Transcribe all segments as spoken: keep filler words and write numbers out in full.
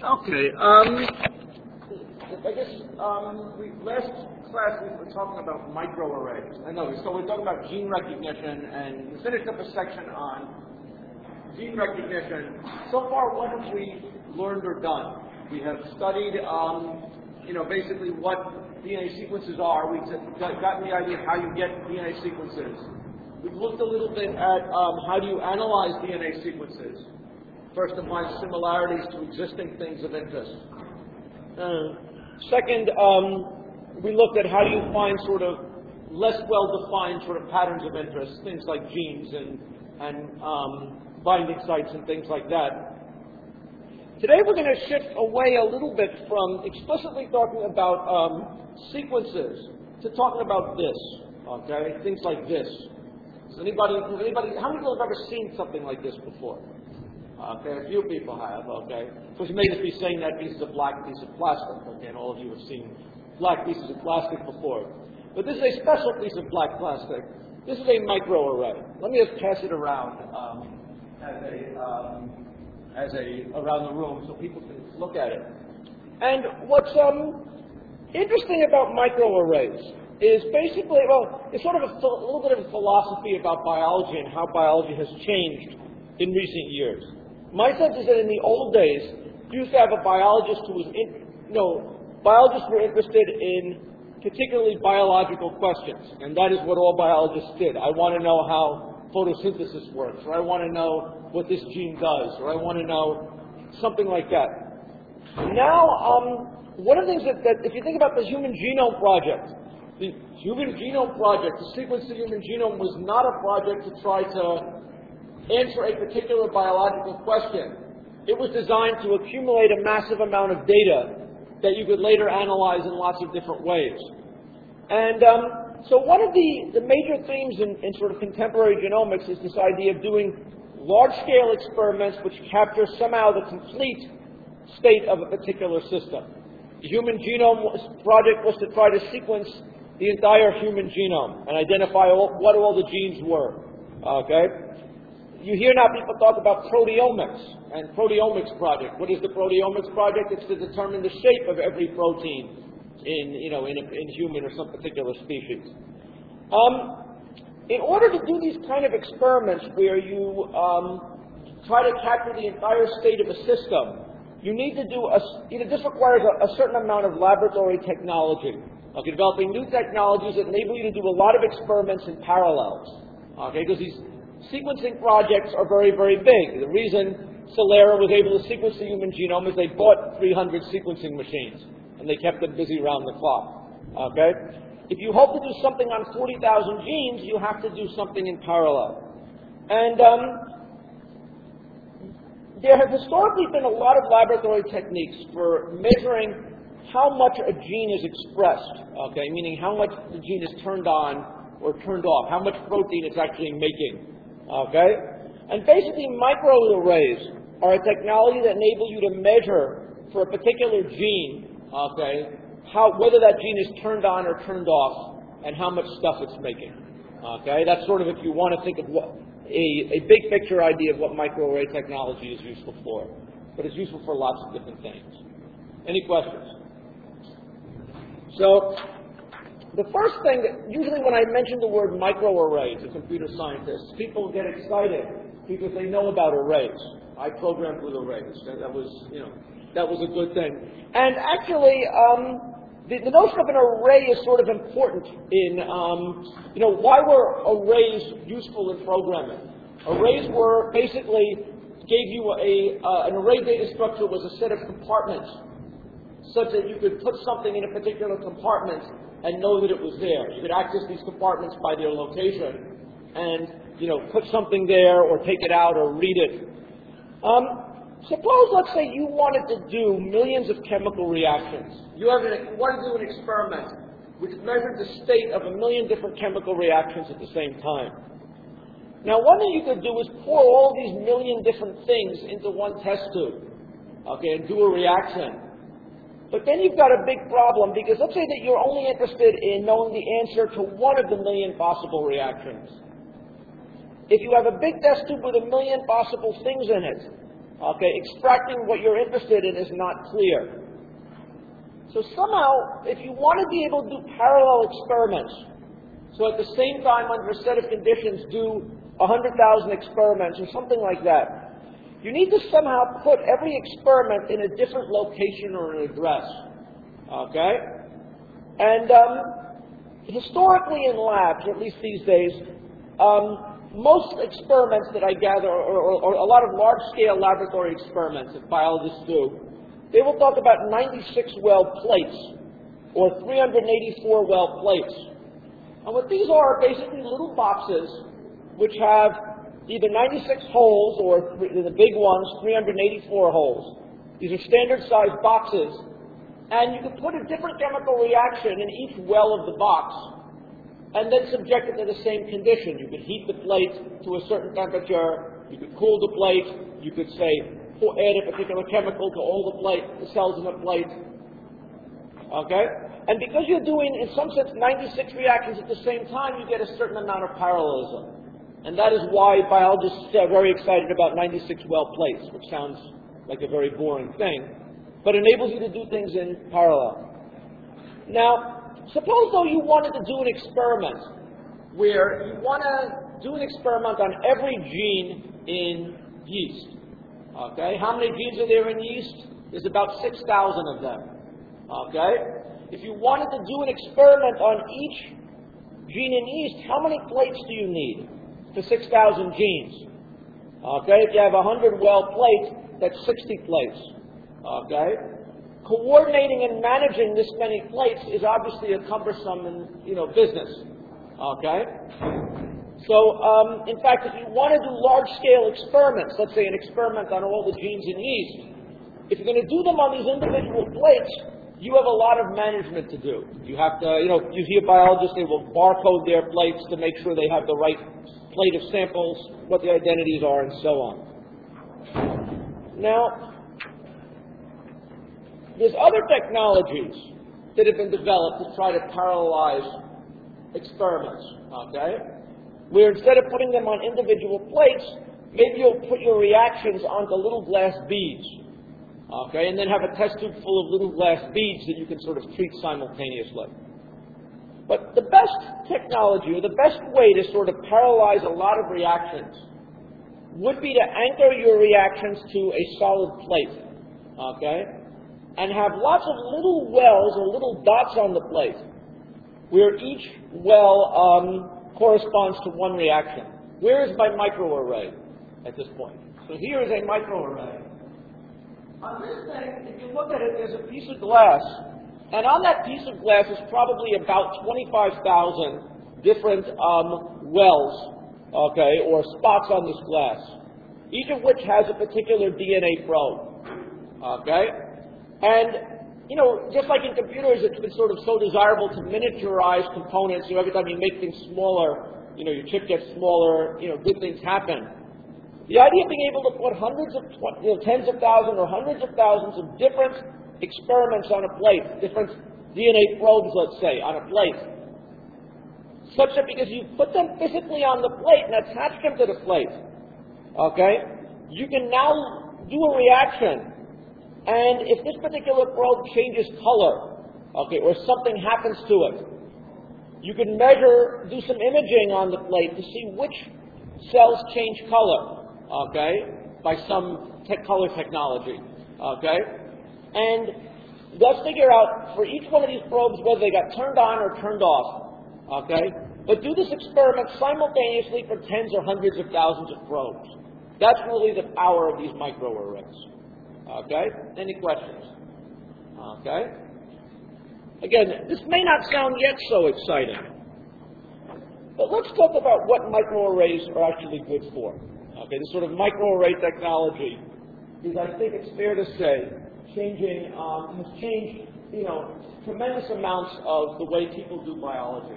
Okay. Um, I guess um, we, last class we were talking about microarrays. I know. So we're talking about gene recognition, and we finished up a section on gene recognition. So far, what have we learned or done? We have studied, um, you know, basically what D N A sequences are. We've gotten the idea of how you get D N A sequences. We've looked a little bit at um, how do you analyze D N A sequences. First, to find similarities to existing things of interest. Uh, second, um, we looked at how do you find sort of less well-defined sort of patterns of interest, things like genes and, and um, binding sites and things like that. Today we're going to shift away a little bit from explicitly talking about um, sequences to talking about this, okay? Things like this. Does anybody, has anybody, how many people have ever seen something like this before? Okay, a few people have, okay. Of course, you may just be saying that piece is a black piece of plastic, okay, and all of you have seen black pieces of plastic before. But this is a special piece of black plastic. This is a microarray. Let me just pass it around um, as a, um, as a, around the room so people can look at it. And what's um, interesting about microarrays is basically, well, it's sort of a, a little bit of a philosophy about biology and how biology has changed in recent years. My sense is that in the old days, you used to have a biologist who was, in, you know, biologists were interested in particularly biological questions, and that is what all biologists did. I want to know how photosynthesis works, or I want to know what this gene does, or I want to know something like that. Now, um, one of the things that, that, if you think about the Human Genome Project, the Human Genome Project, to sequence the human genome was not a project to try to answer a particular biological question. It was designed to accumulate a massive amount of data that you could later analyze in lots of different ways. And um, so one of the, the major themes in, in sort of contemporary genomics is this idea of doing large-scale experiments which capture somehow the complete state of a particular system. The Human Genome Project was to try to sequence the entire human genome and identify all, what all the genes were. Okay? You hear now people talk about proteomics and proteomics project. What is the proteomics project? It's to determine the shape of every protein in, you know, in, a, in human or some particular species. Um, in order to do these kind of experiments where you um, try to capture the entire state of a system, you need to do a, you know, this requires a, a certain amount of laboratory technology. Okay, developing new technologies that enable you to do a lot of experiments in parallel. Okay, because these sequencing projects are very, very big. The reason Celera was able to sequence the human genome is they bought three hundred sequencing machines, and they kept them busy around the clock. Okay? If you hope to do something on forty thousand genes, you have to do something in parallel. And um, there have historically been a lot of laboratory techniques for measuring how much a gene is expressed, okay, meaning how much the gene is turned on or turned off, how much protein it's actually making. Okay? And basically, microarrays are a technology that enable you to measure for a particular gene, okay, how, whether that gene is turned on or turned off, and how much stuff it's making. Okay? That's sort of, if you want to think of what, a, a big picture idea of what microarray technology is useful for. But it's useful for lots of different things. Any questions? So, the first thing that, usually when I mention the word microarray to computer scientists, people get excited because they know about arrays. I programmed with arrays. That was, you know, that was a good thing. And actually, um, the, the notion of an array is sort of important in, um, you know, why were arrays useful in programming? Arrays were basically gave you a, uh, an array data structure was a set of compartments such that you could put something in a particular compartment and know that it was there. You could access these compartments by their location and, you know, put something there or take it out or read it. Um, suppose, let's say, you wanted to do millions of chemical reactions. You, have an, you wanted to do an experiment which measured the state of a million different chemical reactions at the same time. Now, one thing you could do is pour all these million different things into one test tube, okay, and do a reaction. But then you've got a big problem because let's say that you're only interested in knowing the answer to one of the million possible reactions. If you have a big test tube with a million possible things in it, Okay, extracting what you're interested in is not clear. So somehow, if you want to be able to do parallel experiments, so at the same time under a set of conditions do one hundred thousand experiments or something like that, you need to somehow put every experiment in a different location or an address. Okay? And um, historically in labs, at least these days, um, most experiments that I gather, or, or, or a lot of large-scale laboratory experiments that biologists do, they will talk about ninety-six well plates, or three hundred eighty-four well plates. And what these are are basically little boxes which have either ninety-six holes, or the big ones, three hundred eighty-four holes. These are standard-sized boxes, and you can put a different chemical reaction in each well of the box, and then subject it to the same condition. You could heat the plate to a certain temperature, you could cool the plate, you could say, add a particular chemical to all the plate, the cells in the plate. Okay? And because you're doing, in some sense, ninety-six reactions at the same time, you get a certain amount of parallelism. And that is why biologists are very excited about ninety-six well plates, which sounds like a very boring thing, but enables you to do things in parallel. Now, suppose, though, you wanted to do an experiment where you want to do an experiment on every gene in yeast. Okay? How many genes are there in yeast? There's about six thousand of them. Okay? If you wanted to do an experiment on each gene in yeast, how many plates do you need for six thousand genes? Okay? If you have one hundred well plates, that's sixty plates. Okay? Coordinating and managing this many plates is obviously a cumbersome and, you know, business. Okay? So, um, in fact, if you want to do large-scale experiments, let's say an experiment on all the genes in yeast, if you're going to do them on these individual plates, you have a lot of management to do. You have to, you know, you hear biologists, they will barcode their plates to make sure they have the right plate of samples, what the identities are, and so on. Now, there's other technologies that have been developed to try to parallelize experiments, okay? Where instead of putting them on individual plates, maybe you'll put your reactions onto little glass beads, okay? And then have a test tube full of little glass beads that you can sort of treat simultaneously. But the best technology, or the best way to sort of parallelize a lot of reactions would be to anchor your reactions to a solid plate, okay? And have lots of little wells or little dots on the plate where each well um, corresponds to one reaction. Where is my microarray at this point? So here is a microarray. On this thing, if you look at it, there's a piece of glass. And on that piece of glass is probably about twenty-five thousand different um, wells, okay, or spots on this glass, each of which has a particular D N A probe, okay? And, you know, just like in computers, it's been sort of so desirable to miniaturize components. You know, every time you make things smaller, you know, your chip gets smaller, you know, good things happen. The idea of being able to put hundreds of, you know, tens of thousands or hundreds of thousands of different experiments on a plate, different D N A probes, let's say, on a plate, such that because you put them physically on the plate and attach them to the plate, okay, you can now do a reaction. And if this particular probe changes color, okay, or something happens to it, you can measure, do some imaging on the plate to see which cells change color, okay, by some te- color technology, okay? And thus figure out for each one of these probes whether they got turned on or turned off, okay? But do this experiment simultaneously for tens or hundreds of thousands of probes. That's really the power of these microarrays. Okay? Any questions? Okay? Again, this may not sound yet so exciting, but let's talk about what microarrays are actually good for. Okay, this sort of microarray technology is, I think it's fair to say, changing, um, has changed, you know, tremendous amounts of the way people do biology.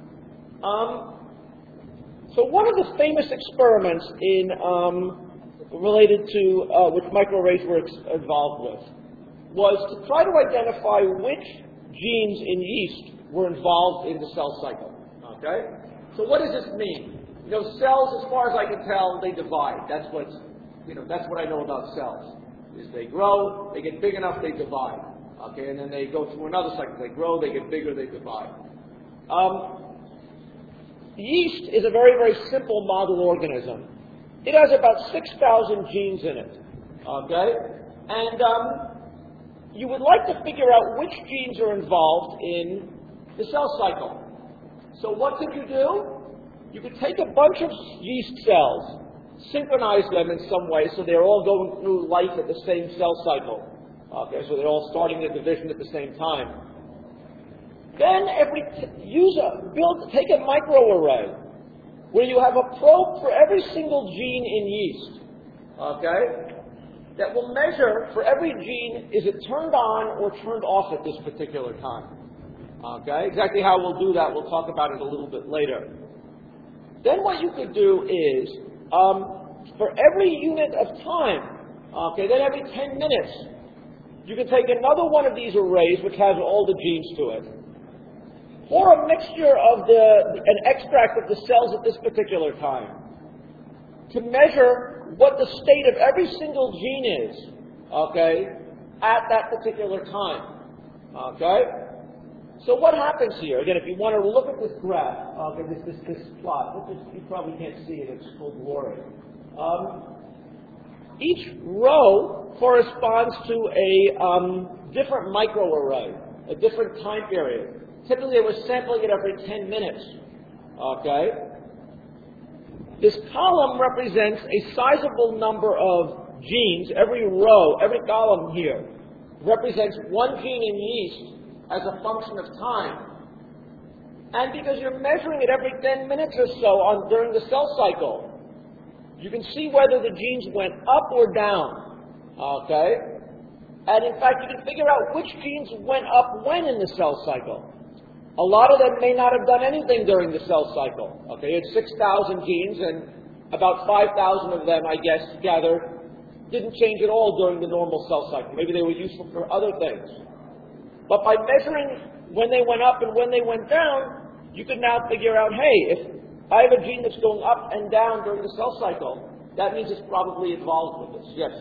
Um, so one of the famous experiments in um, related to uh, which microarrays were ex- involved with was to try to identify which genes in yeast were involved in the cell cycle. Okay? So what does this mean? You know, cells, as far as I can tell, they divide. That's what you know, that's what I know about cells. Is they grow, they get big enough, they divide. Okay, and then they go through another cycle. They grow, they get bigger, they divide. Um, yeast is a very, very simple model organism. It has about six thousand genes in it. Okay, and um, you would like to figure out which genes are involved in the cell cycle. So what could you do? You could take a bunch of yeast cells, synchronize them in some way so they're all going through life at the same cell cycle. Okay, so they're all starting their division at the same time. Then every t- use a build take a microarray where you have a probe for every single gene in yeast. Okay, that will measure for every gene, is it turned on or turned off at this particular time. Okay, exactly how we'll do that, we'll talk about it a little bit later. Then what you could do is, um, for every unit of time, okay, then every ten minutes, you can take another one of these arrays, which has all the genes to it, pour a mixture of the, an extract of the cells at this particular time, to measure what the state of every single gene is, okay, at that particular time, okay? So what happens here? Again, if you want to look at this graph, okay, this, this, this plot, this is, you probably can't see it, it's full glory. Um, each row corresponds to a um, different microarray, a different time period. Typically, they were sampling it every ten minutes, okay? This column represents a sizable number of genes. Every row, every column here, represents one gene in yeast as a function of time. And because you're measuring it every ten minutes or so on during the cell cycle, you can see whether the genes went up or down, okay? And in fact, you can figure out which genes went up when in the cell cycle. A lot of them may not have done anything during the cell cycle, okay? It's six thousand genes, and about five thousand of them, I guess, gathered, didn't change at all during the normal cell cycle. Maybe they were useful for other things. But by measuring when they went up and when they went down, you can now figure out, hey, if I have a gene that's going up and down during the cell cycle, that means it's probably involved with this. Yes?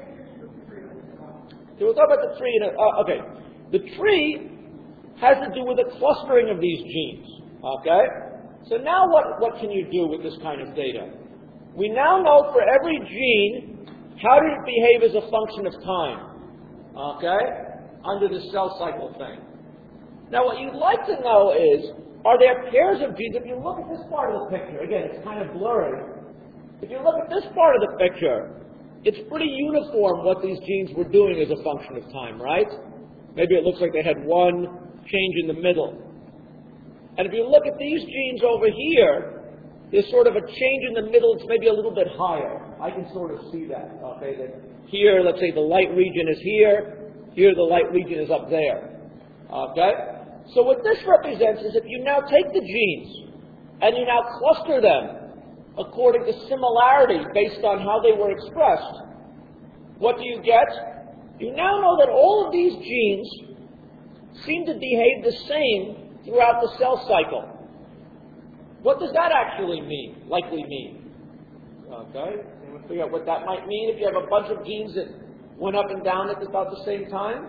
So we'll talk about the tree. In a, uh, okay. The tree has to do with the clustering of these genes. Okay? So now what, what can you do with this kind of data? We now know for every gene, how did it behave as a function of time? Okay? Under the cell cycle thing. Now what you'd like to know is, are there pairs of genes? If you look at this part of the picture, again, it's kind of blurry. If you look at this part of the picture, it's pretty uniform what these genes were doing as a function of time, right? Maybe it looks like they had one change in the middle. And if you look at these genes over here, there's sort of a change in the middle. It's maybe a little bit higher. I can sort of see that. Okay, that here, let's say the light region is here. Here, the light region is up there. Okay? So what this represents is if you now take the genes and you now cluster them according to similarity based on how they were expressed, what do you get? You now know that all of these genes seem to behave the same throughout the cell cycle. What does that actually mean, likely mean? Okay? Anyone figure out what that might mean if you have a bunch of genes that went up and down at about the same time?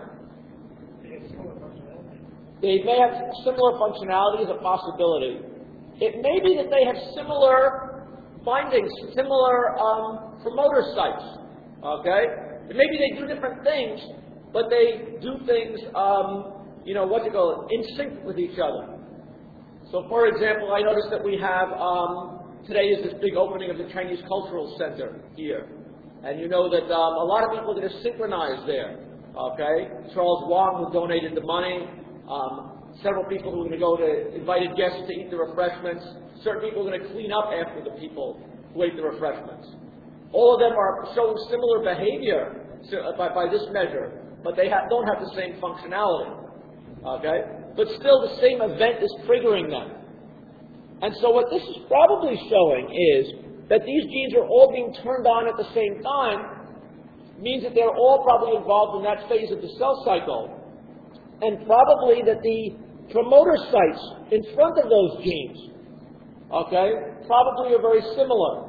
They may have similar functionality as a possibility. It may be that they have similar findings, similar um, promoter sites. Okay? It may be they do different things, but they do things, um, you know, what you call it, in sync with each other. So, for example, I noticed that we have, um, today is this big opening of the Chinese Cultural Center here. And you know that um, a lot of people are going to synchronize there. Okay? Charles Wang, who donated the money, um, several people who are going to go to invited guests to eat the refreshments. Certain people are going to clean up after the people who ate the refreshments. All of them are showing similar behavior by, by this measure, but they have, don't have the same functionality. Okay? But still the same event is triggering them. And so what this is probably showing is that these genes are all being turned on at the same time, means that they're all probably involved in that phase of the cell cycle. And probably that the promoter sites in front of those genes, okay, probably are very similar.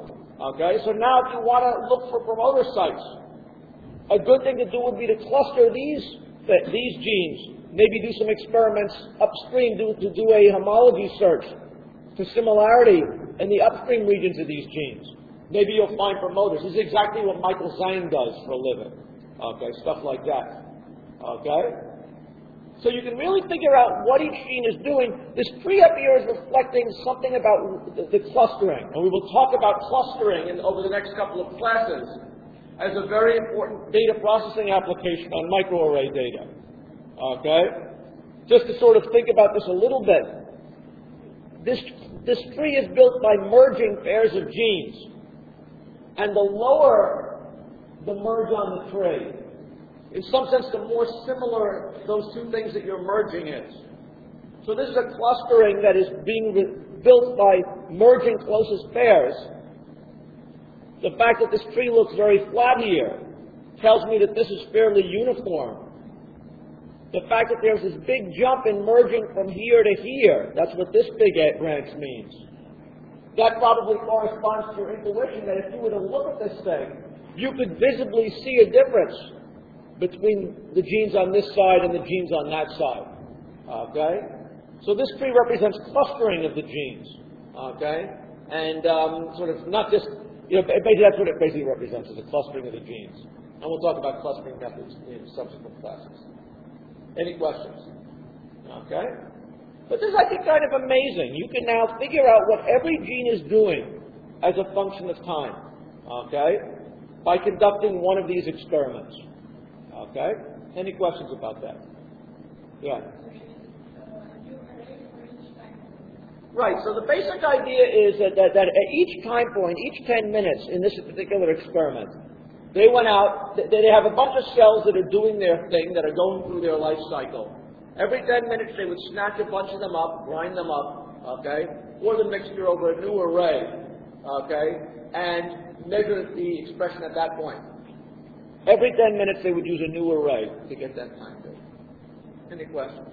Okay, so now if you want to look for promoter sites, a good thing to do would be to cluster these, these genes, maybe do some experiments upstream do, to do a homology search for similarity in the upstream regions of these genes. Maybe you'll find promoters. This is exactly what Michael Zhang does for a living. Okay, stuff like that. Okay? So you can really figure out what each gene is doing. This tree up here is reflecting something about the, the clustering. And we will talk about clustering in, over the next couple of classes as a very important data processing application on microarray data. Okay? Just to sort of think about this a little bit. This, this tree is built by merging pairs of genes. And the lower the merge on the tree, in some sense, the more similar those two things that you're merging is. So this is a clustering that is being built by merging closest pairs. The fact that this tree looks very flat here tells me that this is fairly uniform. The fact that there's this big jump in merging from here to here, that's what this big branch means. That probably corresponds to your intuition that if you were to look at this thing, you could visibly see a difference between the genes on this side and the genes on that side. Okay? So this tree represents clustering of the genes. Okay? And um, sort of not just, you know, basically that's what it basically represents, is a clustering of the genes. And we'll talk about clustering methods in subsequent classes. Any questions? Okay? But this is, I think, kind of amazing. You can now figure out what every gene is doing as a function of time. Okay? By conducting one of these experiments. Okay? Any questions about that? Yeah. Right, so the basic idea is that, that, that at each time point, each ten minutes in this particular experiment, they went out, they, they have a bunch of cells that are doing their thing, that are going through their life cycle. Every ten minutes they would snatch a bunch of them up, grind them up, okay, pour the mixture over a new array, okay, and measure the expression at that point. Every ten minutes they would use a new array to get that time date. Any questions?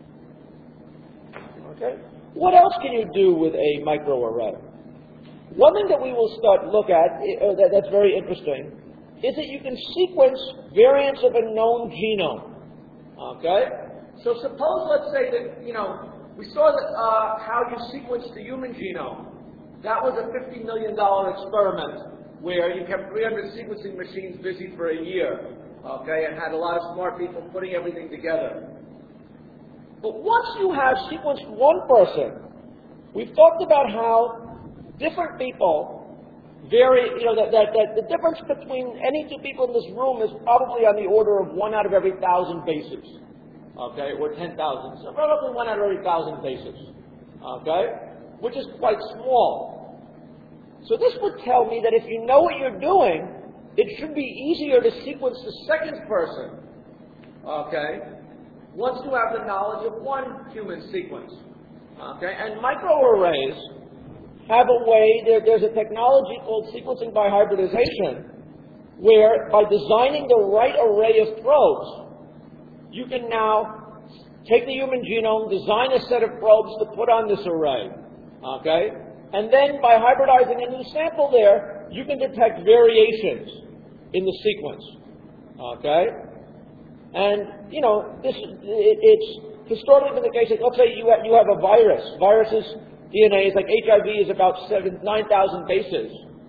Okay. What else can you do with a microarray? One thing that we will start to look at, uh, that, that's very interesting, is that you can sequence variants of a known genome. Okay? So suppose, let's say that, you know, we saw that, uh, how you sequence the human genome. That was a fifty million dollars experiment where you kept three hundred sequencing machines busy for a year, okay, and had a lot of smart people putting everything together. But once you have sequenced one person, we've talked about how different people vary, you know, that, that, that the difference between any two people in this room is probably on the order of one out of every thousand bases, okay, or ten thousand, so probably one out of every thousand bases, okay, which is quite small. So this would tell me that if you know what you're doing, it should be easier to sequence the second person, okay, once you have the knowledge of one human sequence. Okay, and microarrays have a way, there, there's a technology called sequencing by hybridization, where by designing the right array of probes, you can now take the human genome, design a set of probes to put on this array. Okay? And then by hybridizing a new sample there, you can detect variations in the sequence. Okay? And, you know, this it, it's historically been the case that, let's say you have, you have a virus. Viruses' D N A is like H I V is about nine thousand bases.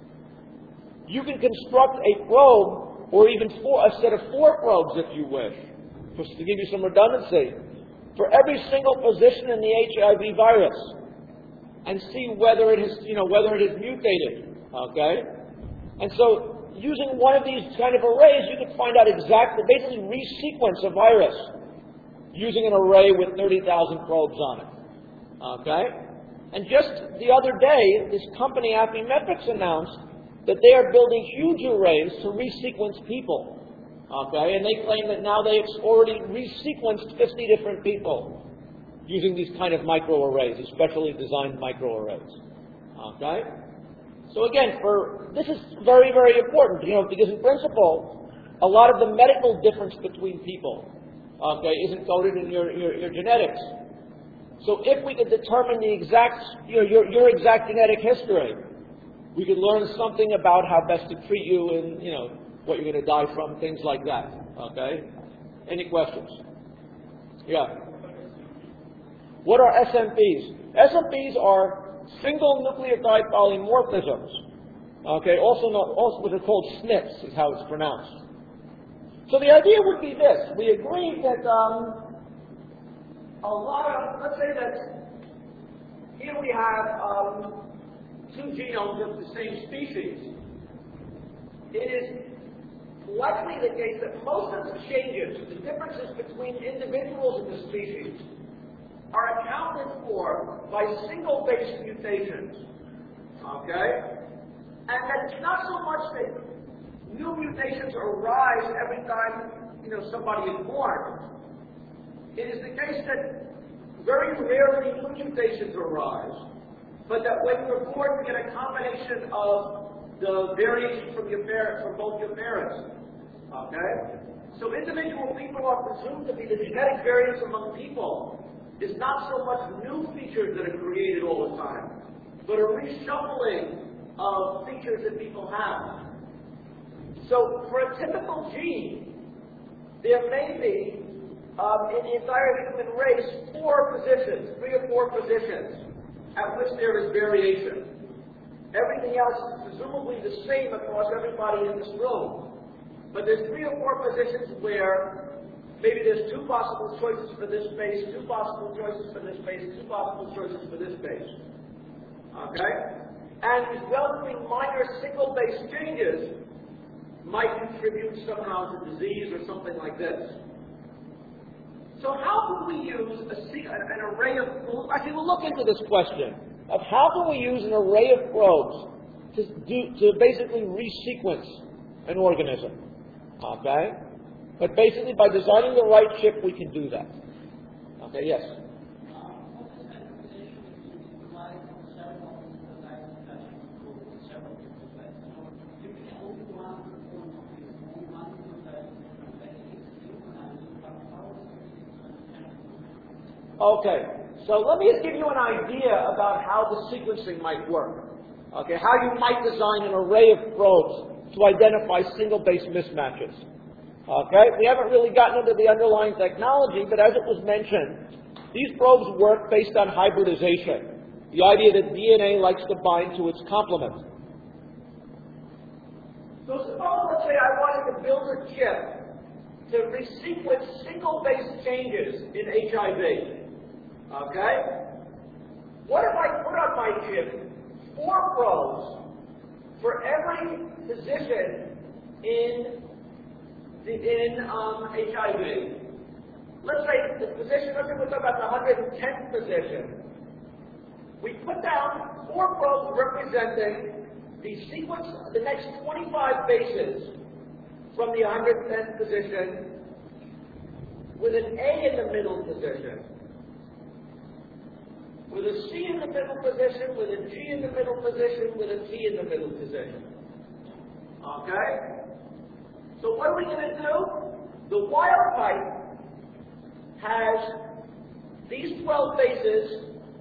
You can construct a probe, or even four, a set of four probes if you wish, just to give you some redundancy, for every single position in the H I V virus, and see whether it has, you know, whether it is mutated. Okay? And so, using one of these kind of arrays, you can find out exactly, basically resequence a virus using an array with thirty thousand probes on it. Okay? And just the other day, this company, Affymetrix, announced that they are building huge arrays to resequence people. Okay? And they claim that now they've already resequenced fifty different people using these kind of microarrays, especially designed microarrays. Okay? So again, for this is very, very important, you know, because in principle, a lot of the medical difference between people, okay, is encoded in your, your, your genetics. So if we could determine the exact, you know, your, your exact genetic history, We could learn something about how best to treat you and, you know, what you're going to die from, things like that. Okay? Any questions? Yeah. What are S N Ps? S N Ps are single nucleotide polymorphisms. Okay, also not, also what are called S N Ps is how it's pronounced. So the idea would be this: we agreed that um, a lot of, let's say that here we have um, two genomes of the same species. It is likely the case that most of the changes, the differences between individuals in the species, are accounted for by single base mutations. Okay? And that it's not so much that new mutations arise every time, you know, somebody is born. It is the case that very rarely new mutations arise, but that when you're born, you get a combination of the variation from your parents, from both your parents. Okay? So individual people are presumed to be the genetic variance among people. Is not so much new features that are created all the time, but a reshuffling of features that people have. So for a typical gene, there may be, um, in the entire human race, four positions, three or four positions, at which there is variation. Everything else is presumably the same across everybody in this room. But there's three or four positions where maybe there's two possible choices for this space, two possible choices for this space, two possible choices for this space. Okay? And these relatively minor single-base changes might contribute somehow to disease or something like this. So how can we use a, an array of, actually we'll look into this question of how can we use an array of probes to, do, to basically resequence an organism. Okay? But basically, by designing the right chip, we can do that. Okay, yes? Okay, so let me just give you an idea about how the sequencing might work. Okay, how you might design an array of probes to identify single-base mismatches. Okay, we haven't really gotten into the underlying technology, but as it was mentioned, these probes work based on hybridization, the idea that D N A likes to bind to its complement. So suppose, let's say I wanted to build a chip to resequence single-base changes in H I V. Okay? What if I put on my chip four probes for every position in in um, H I V? Let's say the position, let's say we're talking about the one hundred tenth position. We put down four probes representing the sequence, the next twenty-five bases from the one hundred tenth position with an A in the middle position, with a C in the middle position, with a G in the middle position, with a T in the middle position. Okay? So what are we going to do? The wild type has these twelve bases,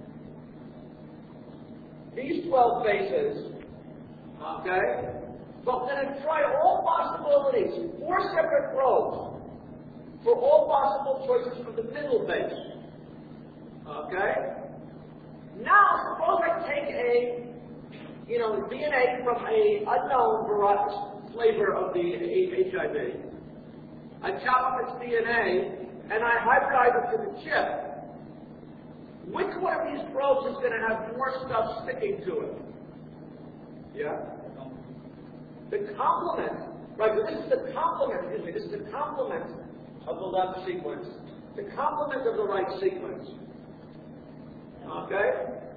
these twelve bases, okay? But we're going to try all possibilities, four separate probes, for all possible choices for the middle base. Okay? Now, suppose I take a, you know, D N A from a unknown variety, flavor of the H I V. I chop up its D N A, and I hybridize it to the chip. Which one of these probes is going to have more stuff sticking to it? Yeah? The complement, right, so this is the complement, excuse me, this is the complement of the left sequence, the complement of the right sequence. Okay?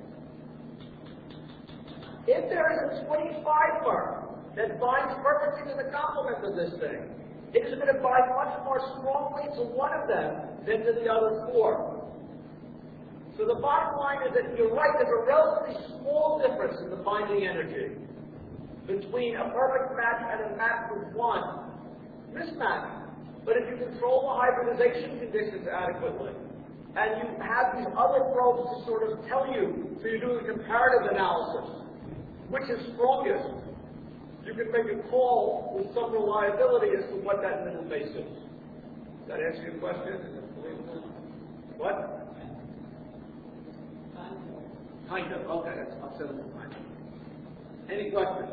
If there is a twenty-five-mer that binds perfectly to the complement of this thing, it is going to bind much more strongly to one of them than to the other four. So the bottom line is that you're right, there's a relatively small difference in the binding energy between a perfect match and a match with one mismatch. But if you control the hybridization conditions adequately, and you have these other probes to sort of tell you, so you're doing a comparative analysis, which is strongest, you can make a call with some reliability as to what that middle base is. Does that answer your question? What? Kind of. Okay, that's I'll set it kind of. Any questions?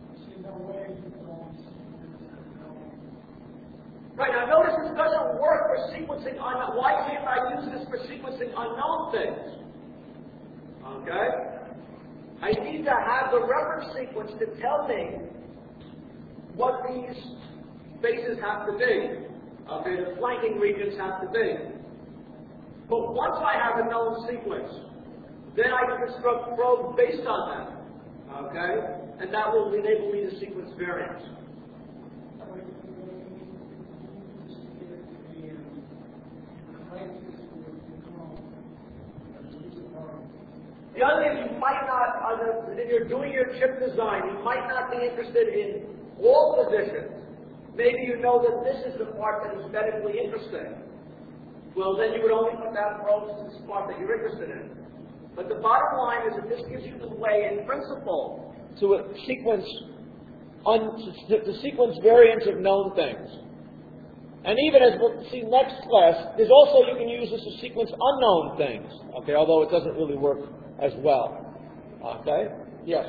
Right, now notice this doesn't work for sequencing unknown. Why can't I use this for sequencing unknown things? Okay? I need to have the reference sequence to tell me what these bases have to be. Okay, the flanking regions have to be. But once I have a known sequence, then I can construct probes based on that. Okay? And that will enable me to sequence variants. The other thing, you might not, if you're doing your chip design, you might not be interested in all positions. Maybe you know that this is the part that is medically interesting. Well, then you would only put down probes to the part that you're interested in. But the bottom line is that this gives you the way, in principle, to a sequence, un, to, to sequence variants of known things. And even as we'll see next class, there's also, you can use this to sequence unknown things. Okay, although it doesn't really work as well. Okay? Yes?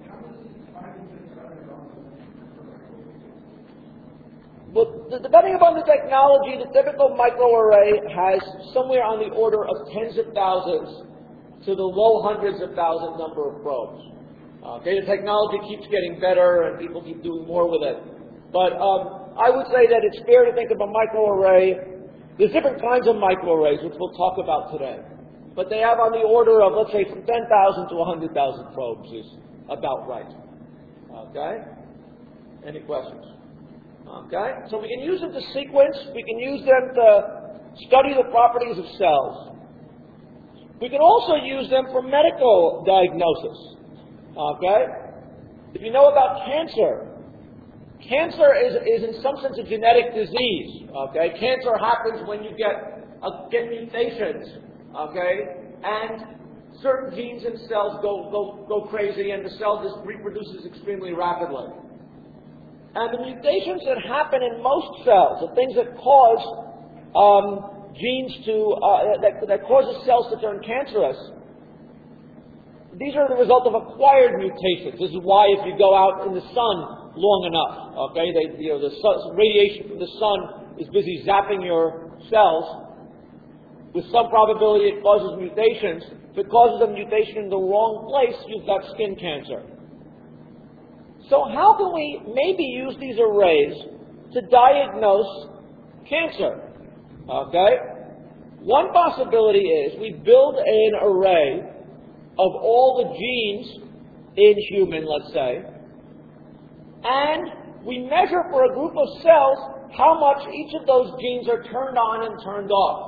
Well, depending upon the technology, the typical microarray has somewhere on the order of tens of thousands to the low hundreds of thousands number of probes. Okay, the technology keeps getting better and people keep doing more with it. But um, I would say that it's fair to think of a microarray. There's different kinds of microarrays, which we'll talk about today. But they have on the order of, let's say, from ten thousand to one hundred thousand probes is about right. Okay? Any questions? Okay? So we can use them to sequence. We can use them to study the properties of cells. We can also use them for medical diagnosis. Okay? If you know about cancer, cancer is, is in some sense a genetic disease. Okay? Cancer happens when you get, uh, get mutations. Okay? And certain genes in cells go, go, go crazy and the cell just reproduces extremely rapidly. And the mutations that happen in most cells, the things that cause um, genes to, uh, that, that causes cells to turn cancerous, these are the result of acquired mutations. This is why if you go out in the sun long enough, okay, they, you know, the sun, radiation from the sun is busy zapping your cells. With some probability it causes mutations. If it causes a mutation in the wrong place, you've got skin cancer. So how can we maybe use these arrays to diagnose cancer? Okay? One possibility is we build an array of all the genes in human, let's say, and we measure for a group of cells how much each of those genes are turned on and turned off.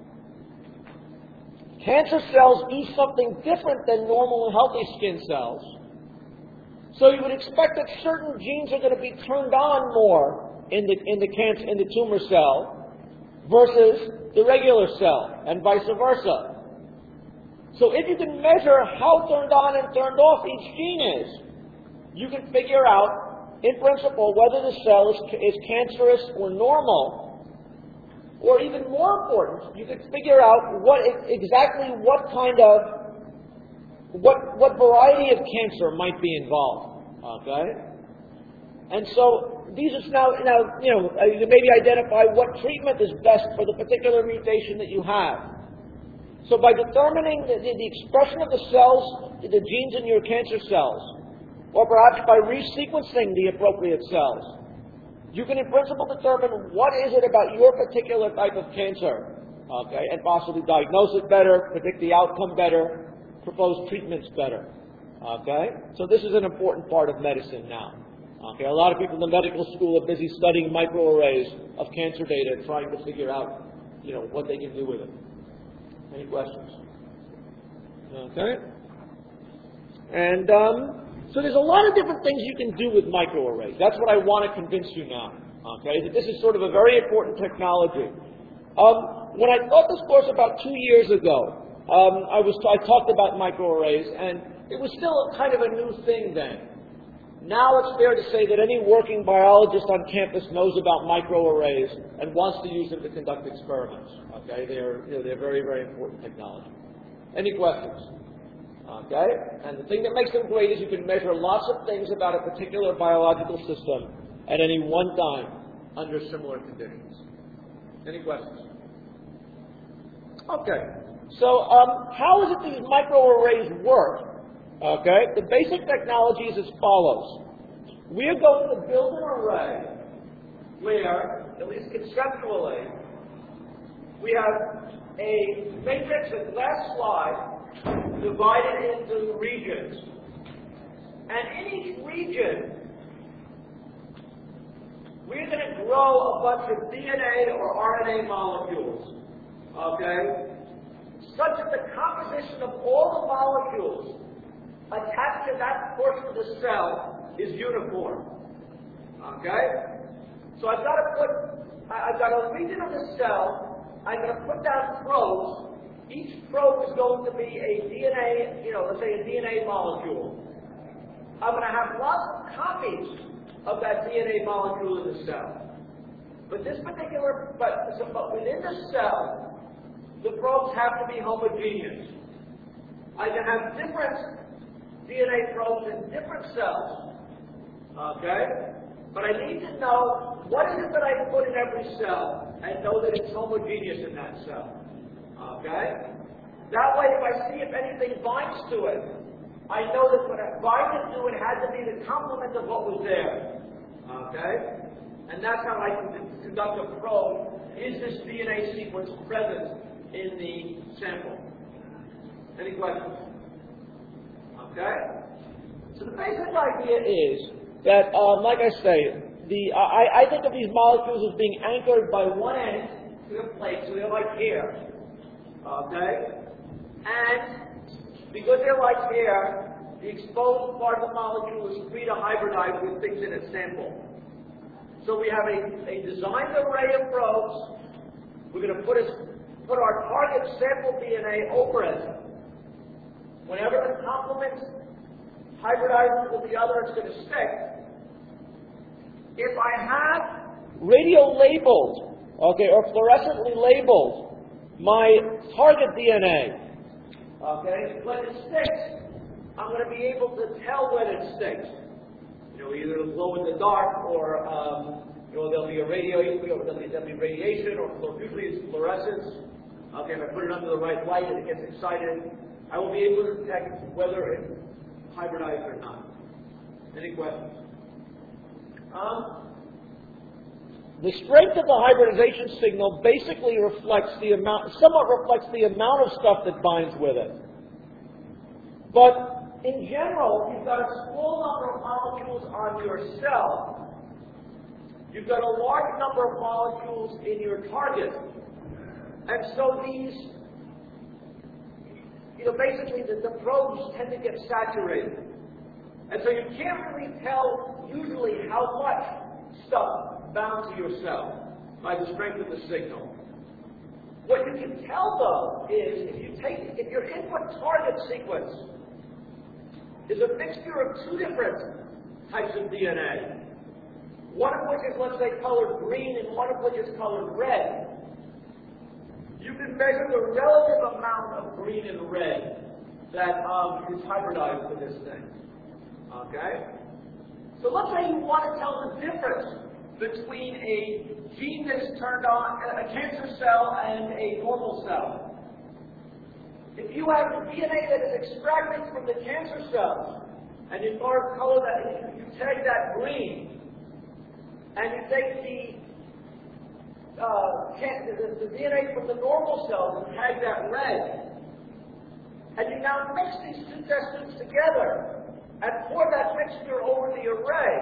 Cancer cells do something different than normal and healthy skin cells. So you would expect that certain genes are going to be turned on more in the, in the cancer, in the tumor cell versus the regular cell, and vice versa. So if you can measure how turned on and turned off each gene is, you can figure out, in principle, whether the cell is, is cancerous or normal. Or even more important, you can figure out what exactly what kind of, what, what variety of cancer might be involved. Okay? And so these are now, now you know, you can maybe identify what treatment is best for the particular mutation that you have. So by determining the, the, the expression of the cells, the genes in your cancer cells, or perhaps by resequencing the appropriate cells, you can in principle determine what is it about your particular type of cancer, okay, and possibly diagnose it better, predict the outcome better, propose treatments better, okay? So this is an important part of medicine now, okay? A lot of people in the medical school are busy studying microarrays of cancer data and trying to figure out, you know, what they can do with it. Any questions? Okay? And, um, so there's a lot of different things you can do with microarrays. That's what I want to convince you now. Okay, that this is sort of a very important technology. Um, when I taught this course about two years ago, um, I was I talked about microarrays, and it was still kind of a new thing then. Now it's fair to say that any working biologist on campus knows about microarrays and wants to use them to conduct experiments. Okay, they're, you know, they're very, very important technology. Any questions? Okay, and the thing that makes them great is you can measure lots of things about a particular biological system at any one time under similar conditions. Any questions? Okay, so um, how is it these microarrays work? Okay, the basic technology is as follows. We are going to build an array where, at least conceptually, we have a matrix at last slide divided into regions. And in each region, we're going to grow a bunch of D N A or R N A molecules, okay, such that the composition of all the molecules attached to that portion of the cell is uniform. Okay? So I've got to put, I've got a region of the cell, I'm going to put down probes. Each probe is going to be a D N A, you know, let's say a D N A molecule. I'm going to have lots of copies of that D N A molecule in the cell. But this particular, but, so, but within the cell, the probes have to be homogeneous. I can have different D N A probes in different cells, okay? But I need to know what is it that I put in every cell and know that it's homogeneous in that cell, okay? That way, if I see if anything binds to it, I know that when it binded to it had to be the complement of what was there, okay? And that's how I can conduct a probe. Is this D N A sequence present in the sample? Any questions? Okay? So the basic idea is that, um, like I say, the, uh, I, I think of these molecules as being anchored by one end to the plate, so they're like here. Okay? And because they're like here, the exposed part of the molecule is free to hybridize with things in its sample. So we have a, a designed array of probes. We're going to put, a, put our target sample D N A over it. Whenever the complement hybridizes with the other, it's going to stick. If I have radio labeled, okay, or fluorescently labeled my target D N A, okay, when it sticks, I'm going to be able to tell when it sticks. You know, either it'll glow in the dark, or um, you know, there'll be a radiation, or there'll be, there'll be radiation, or usually it's fluorescence. Okay, if I put it under the right light and it gets excited, I will be able to detect whether it's hybridized or not. Any questions? Um, the strength of the hybridization signal basically reflects the amount, somewhat reflects the amount of stuff that binds with it. But in general, you've got a small number of molecules on your cell. You've got a large number of molecules in your target. And so these, you know, basically the, the probes tend to get saturated. And so you can't really tell usually how much stuff bound to your cell by the strength of the signal. What you can tell, though, is if you take, if your input target sequence is a mixture of two different types of D N A, one of which is, let's say, colored green and one of which is colored red, you can measure the relative amount of green and red that um, is hybridized to this thing. Okay? So let's say you want to tell the difference between a gene that is turned on, a cancer cell, and a normal cell. If you have the D N A that is extracted from the cancer cells, and you color that, you take that green, and you take the Uh, can, the, the D N A from the normal cells and tag that red. And you now mix these two test tubes together and pour that mixture over the array.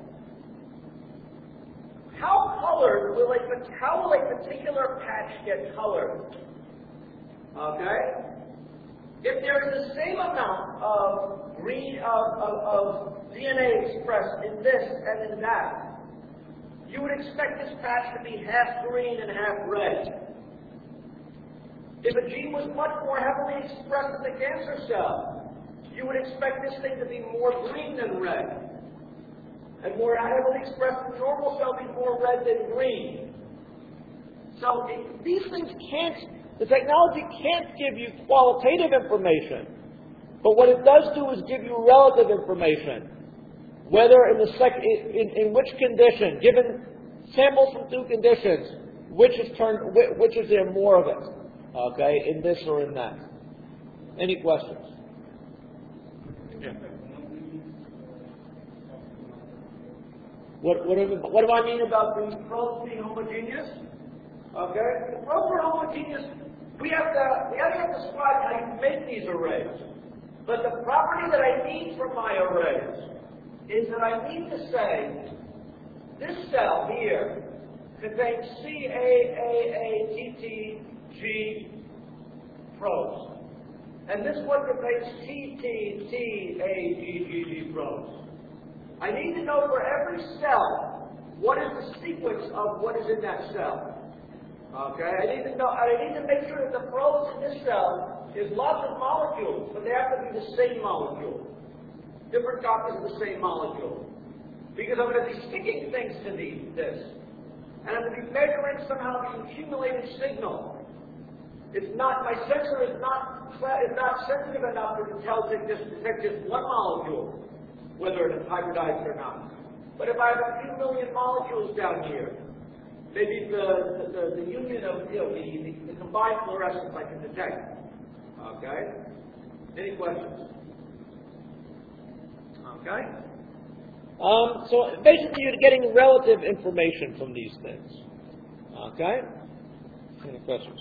How colored will a, how will a particular patch get colored? Okay? If there is the same amount of green of, of, of D N A expressed in this and in that, you would expect this patch to be half green and half red. If a gene was much more heavily expressed in the cancer cell, you would expect this thing to be more green than red. And more heavily expressed, the normal cell be more red than green. So it, these things can't, the technology can't give you qualitative information. But what it does do is give you relative information. Whether in the sec, in, in which condition, given samples from two conditions, which is turned, which is there more of it, okay, in this or in that. Any questions? Yeah. What, what, do, what do I mean about the probes being homogeneous? Okay, the probes are homogeneous. We have to, we have to describe how you make these arrays. But the property that I need for my arrays is that I need to say, this cell here contains C A A A T T G probes. And this one contains T T T A G G G probes. I need to know for every cell what is the sequence of what is in that cell. Okay, I need to know. I need to make sure that the probes in this cell is lots of molecules, but they have to be the same molecule, different copies of the same molecule, because I'm going to be sticking things to these, this, and I'm going to be measuring somehow the accumulated signal. It's not my sensor is not is not sensitive enough to tell to just detect just one molecule, whether it is hybridized or not. But if I have a few million molecules down here, maybe the, the, the union of, you know, the, the, the combined fluorescence I can detect. Okay? Any questions? Okay? Um, so basically you're getting relative information from these things. Okay? Any questions?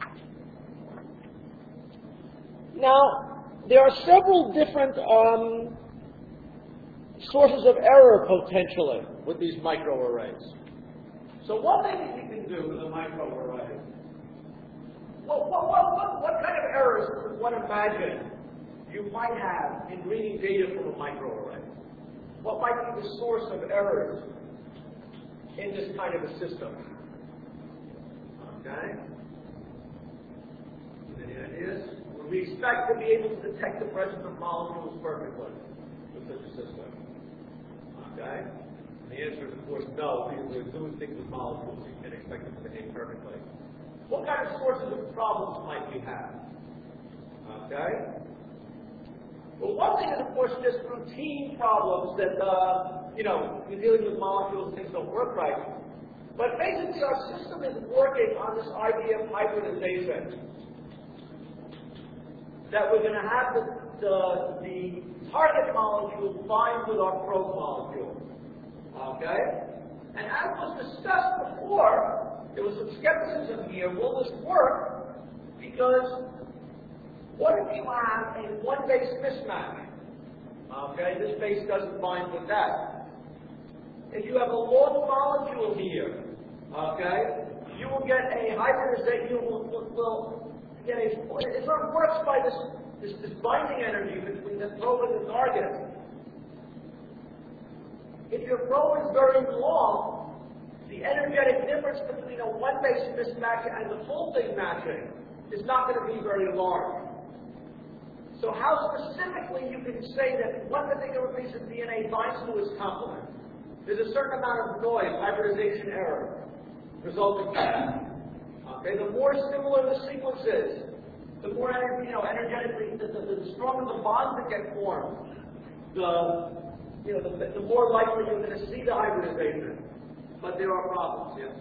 Now, there are several different um, sources of error potentially with these microarrays. So one thing that you can do with a microarray, what, what, what, what kind of errors would one imagine you might have in reading data from a microarray? What might be the source of errors in this kind of a system? Okay? Any ideas? We expect to be able to detect the presence of molecules perfectly with such a system. Okay? The answer is, of course, no, because we're doing things with molecules, you can expect them to behave perfectly. What kind of sources of problems might we have? Okay? Well, one thing is, of course, just routine problems that, uh, you know, you're dealing with molecules, things don't work right. But basically, our system is working on this idea of hybridization. That we're going to have the, the, the target molecule bind with our probe molecule. Okay? And as was discussed before, there was some skepticism here. Will this work? Because what if you have a one-base mismatch? Okay, this base doesn't bind with that. If you have a long molecule here, okay, you will get a hybridization. You will, will, will get a. It sort of works by this, this this binding energy between the probe and the target. If your probe is very long, the energetic difference between a one-base mismatch and the full thing matching is not going to be very large. So how specifically you can say that one particular piece of D N A binds to its complement? There's a certain amount of noise, hybridization error, resulting from that. Okay, the more similar the sequence is, the more energy, you know, energetically, the, the, the stronger the bonds that get formed, the you know, the, the more likely you're going to see the hybridization. But there are problems, yes.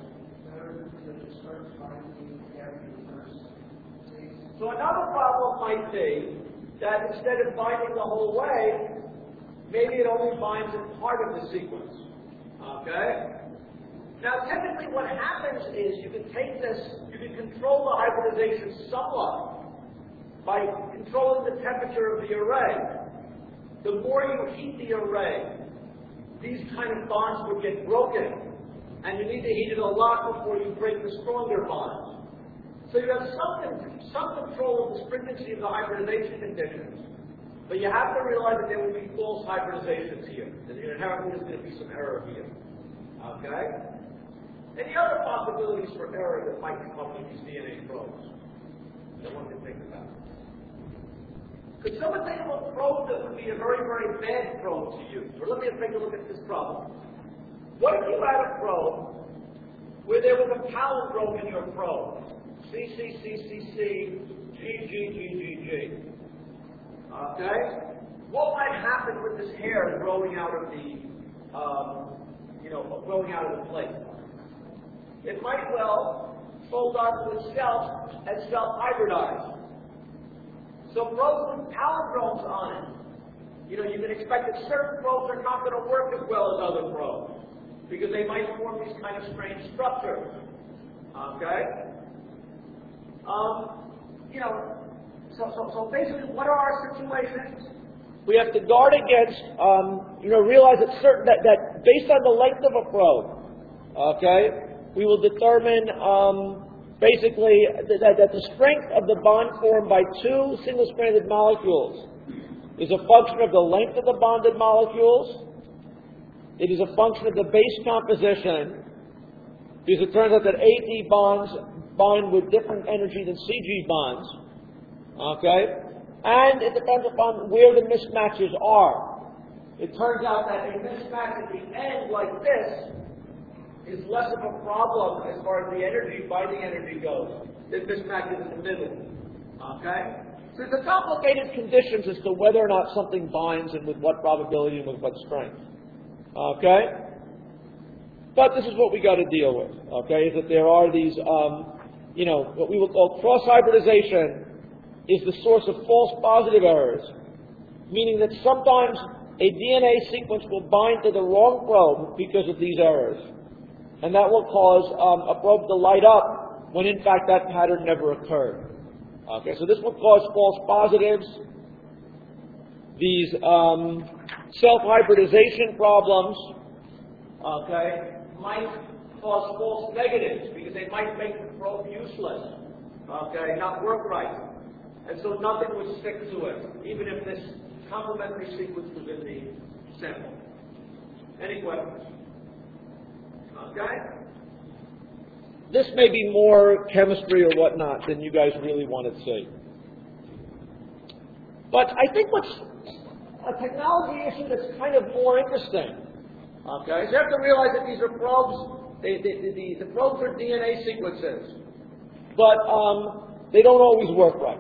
So another problem might be that instead of binding the whole way, maybe it only binds in part of the sequence. Okay? Now, typically what happens is you can take this, you can control the hybridization somewhat by controlling the temperature of the array. The more you heat the array, these kind of bonds will get broken, and you need to heat it a lot before you break the stronger bonds. So you have some, some control of the stringency of the hybridization conditions, but you have to realize that there will be false hybridizations here. That inherently there's going to be some error here. Okay? Any other possibilities for error that might come up with these D N A probes that one can think about? Could someone think of a probe that would be a very, very bad probe to use? Or let me take a look at this problem. What if you had a probe where there was a palindrome in your probe? C, C, C, C, C, G, G, G, G, G. Okay? What might happen with this hair growing out of the, um, you know, growing out of the plate? It might well fold onto itself and self-hybridize. So probes with palindromes on it. You know, you can expect that certain probes are not going to work as well as other probes because they might form these kind of strange structures. Okay? Um, you know, so, so, so basically, what are our situations? We have to guard against, um, you know, realize that certain that, that based on the length of a probe, okay, we will determine. Um, Basically, that, that the strength of the bond formed by two single-stranded molecules is a function of the length of the bonded molecules. It is a function of the base composition, because it turns out that A D bonds bind with different energy than C G bonds. Okay? And it depends upon where the mismatches are. It turns out that a mismatch at the end like this is less of a problem as far as the energy, binding energy goes. This mismatch is in the middle. Okay? So there's complicated conditions as to whether or not something binds and with what probability and with what strength. Okay? But this is what we got to deal with. Okay? Is that there are these, um, you know, what we will call cross-hybridization is the source of false positive errors, meaning that sometimes a D N A sequence will bind to the wrong probe because of these errors. And that will cause um, a probe to light up when in fact that pattern never occurred. Okay, so this will cause false positives, these um, self-hybridization problems, okay, might cause false negatives because they might make the probe useless, okay, not work right. And so nothing would stick to it, even if this complementary sequence was in the sample. Any questions? Okay? This may be more chemistry or whatnot than you guys really want to see. But I think what's a technology issue that's kind of more interesting. Okay? So you have to realize that these are probes, they, they, the, the probes are D N A sequences. But um, they don't always work right.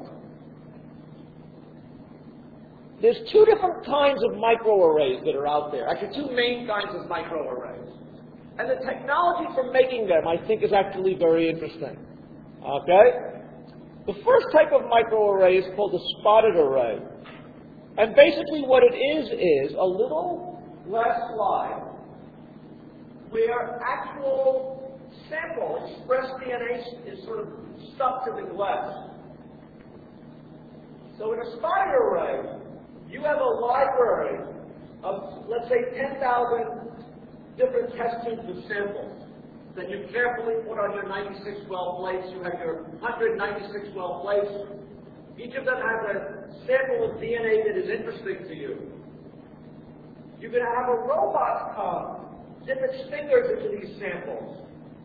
There's two different kinds of microarrays that are out there. Actually, two main kinds of microarrays. And the technology for making them, I think, is actually very interesting. Okay? The first type of microarray is called a spotted array. And basically what it is, is a little glass slide where actual sample, expressed D N A is sort of stuck to the glass. So in a spotted array, you have a library of, let's say, ten thousand different test tubes of samples that you carefully put on your ninety-six well plates. You have your one hundred ninety-six well plates. Each of them has a sample of D N A that is interesting to you. You can have a robot come, dip its fingers into these samples,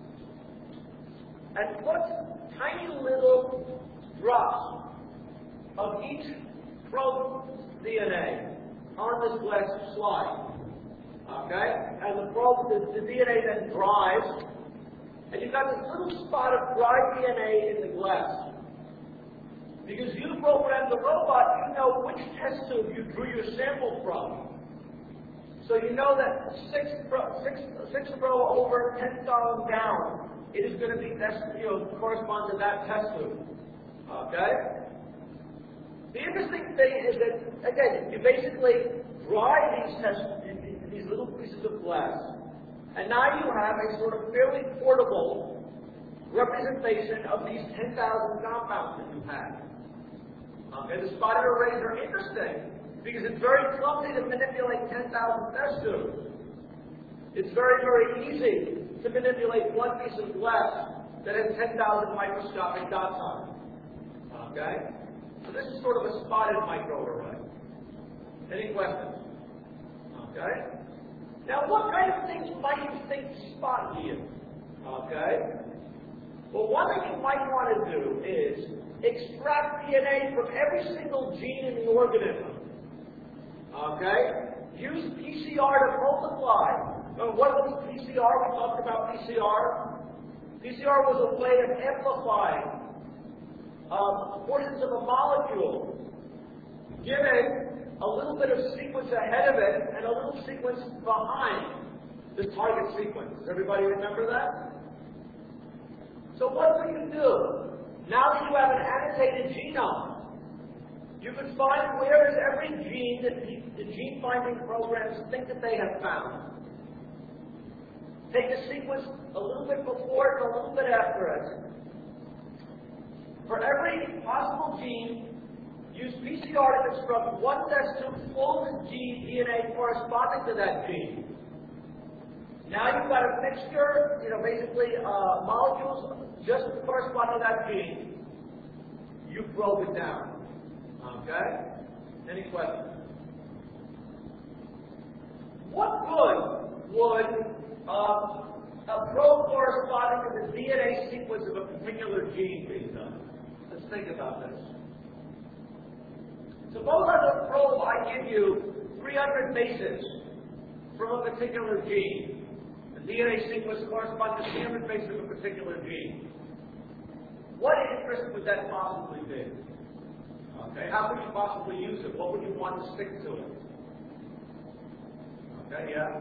and put tiny little drops of each probe D N A on this glass slide. Okay? And the probe, the, the D N A then dries, and you've got this little spot of dry D N A in the glass. Because you programmed the robot, you know which test tube you drew your sample from. So you know that six, six, six row over, ten column down, it is going to be, that's, you know, correspond to that test tube. Okay? The interesting thing is that, again, you basically dry these test these little pieces of glass, and now you have a sort of fairly portable representation of these ten thousand compounds that you have. Okay, the spotted arrays are interesting because it's very clumsy to manipulate ten thousand test tubes. It's very, very easy to manipulate one piece of glass that has ten thousand microscopic dots on it. Okay? So this is sort of a spotted microarray. Any questions? Okay? Now, what kind of things might you think spot here? Okay? Well, one thing you might want to do is extract D N A from every single gene in the organism. Okay? Use P C R to multiply. Now, what was P C R? We talked about P C R. P C R was a way of amplifying um, portions of a molecule, giving a little bit of sequence ahead of it and a little sequence behind the target sequence. Does everybody remember that? So what we can do, now that you have an annotated genome, you can find where is every gene that the, the gene-finding programs think that they have found. Take a sequence a little bit before it and a little bit after it. For every possible gene, use P C R to construct one test tube full of gene D N A corresponding to that gene. Now you've got a mixture, you know, basically uh, molecules just correspond to that gene. You broke it down. Okay? Any questions? What good would uh, a probe corresponding to the D N A sequence of a particular gene be done? Let's think about this. Suppose on the probe I give you three hundred bases from a particular gene. The D N A sequence corresponds to three hundred bases of a particular gene. What interest would that possibly be? Okay, how could you possibly use it? What would you want to stick to it? Okay, yeah?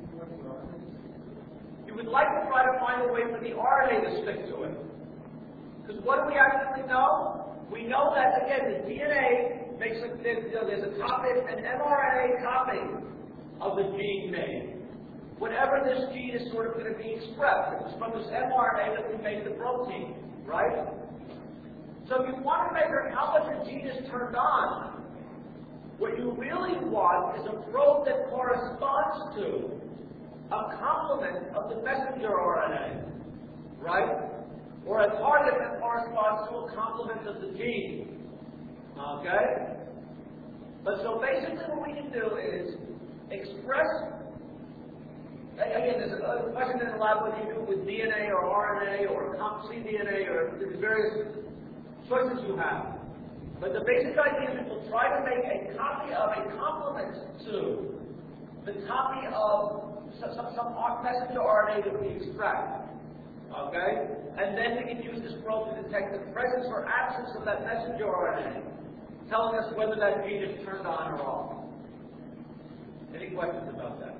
You would like to try to find a way for the R N A to stick to it. Because what do we actually know? We know that, again, the D N A makes a, you know, there's a copy, an M R N A copy of the gene made. Whenever this gene is sort of going to be expressed, it's from this M R N A that we make the protein, right? So if you want to measure how much a gene is turned on, what you really want is a probe that corresponds to a complement of the messenger R N A, right? Or a target that corresponds to a complement of the gene. Okay? But so basically what we can do is express, again, there's a question in the lab whether you do it with D N A or R N A or cDNA or there's various choices you have. But the basic idea is we'll try to make a copy of a complement to the copy of some, some, some messenger R N A that we extract. Okay? And then we can use this probe to detect the presence or absence of that messenger R N A, telling us whether that gene is turned on or off. Any questions about that?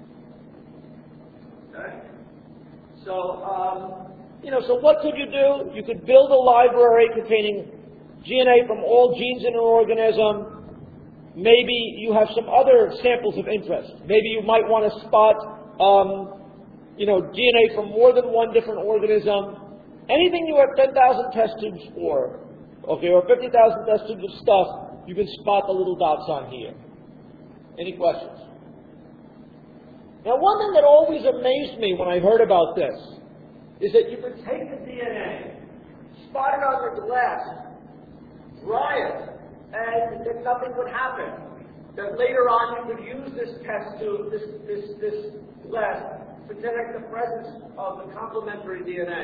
Okay? So, um, you know, so what could you do? You could build a library containing D N A from all genes in an organism. Maybe you have some other samples of interest. Maybe you might want to spot, um, you know, D N A from more than one different organism. Anything you have ten thousand test tubes for, okay, or fifty thousand test tubes of stuff, you can spot the little dots on here. Any questions? Now, one thing that always amazed me when I heard about this is that you could take the D N A, spot it on the glass, dry it, and that nothing would happen. That later on you could use this test tube, this, this, this glass, to detect the presence of the complementary D N A.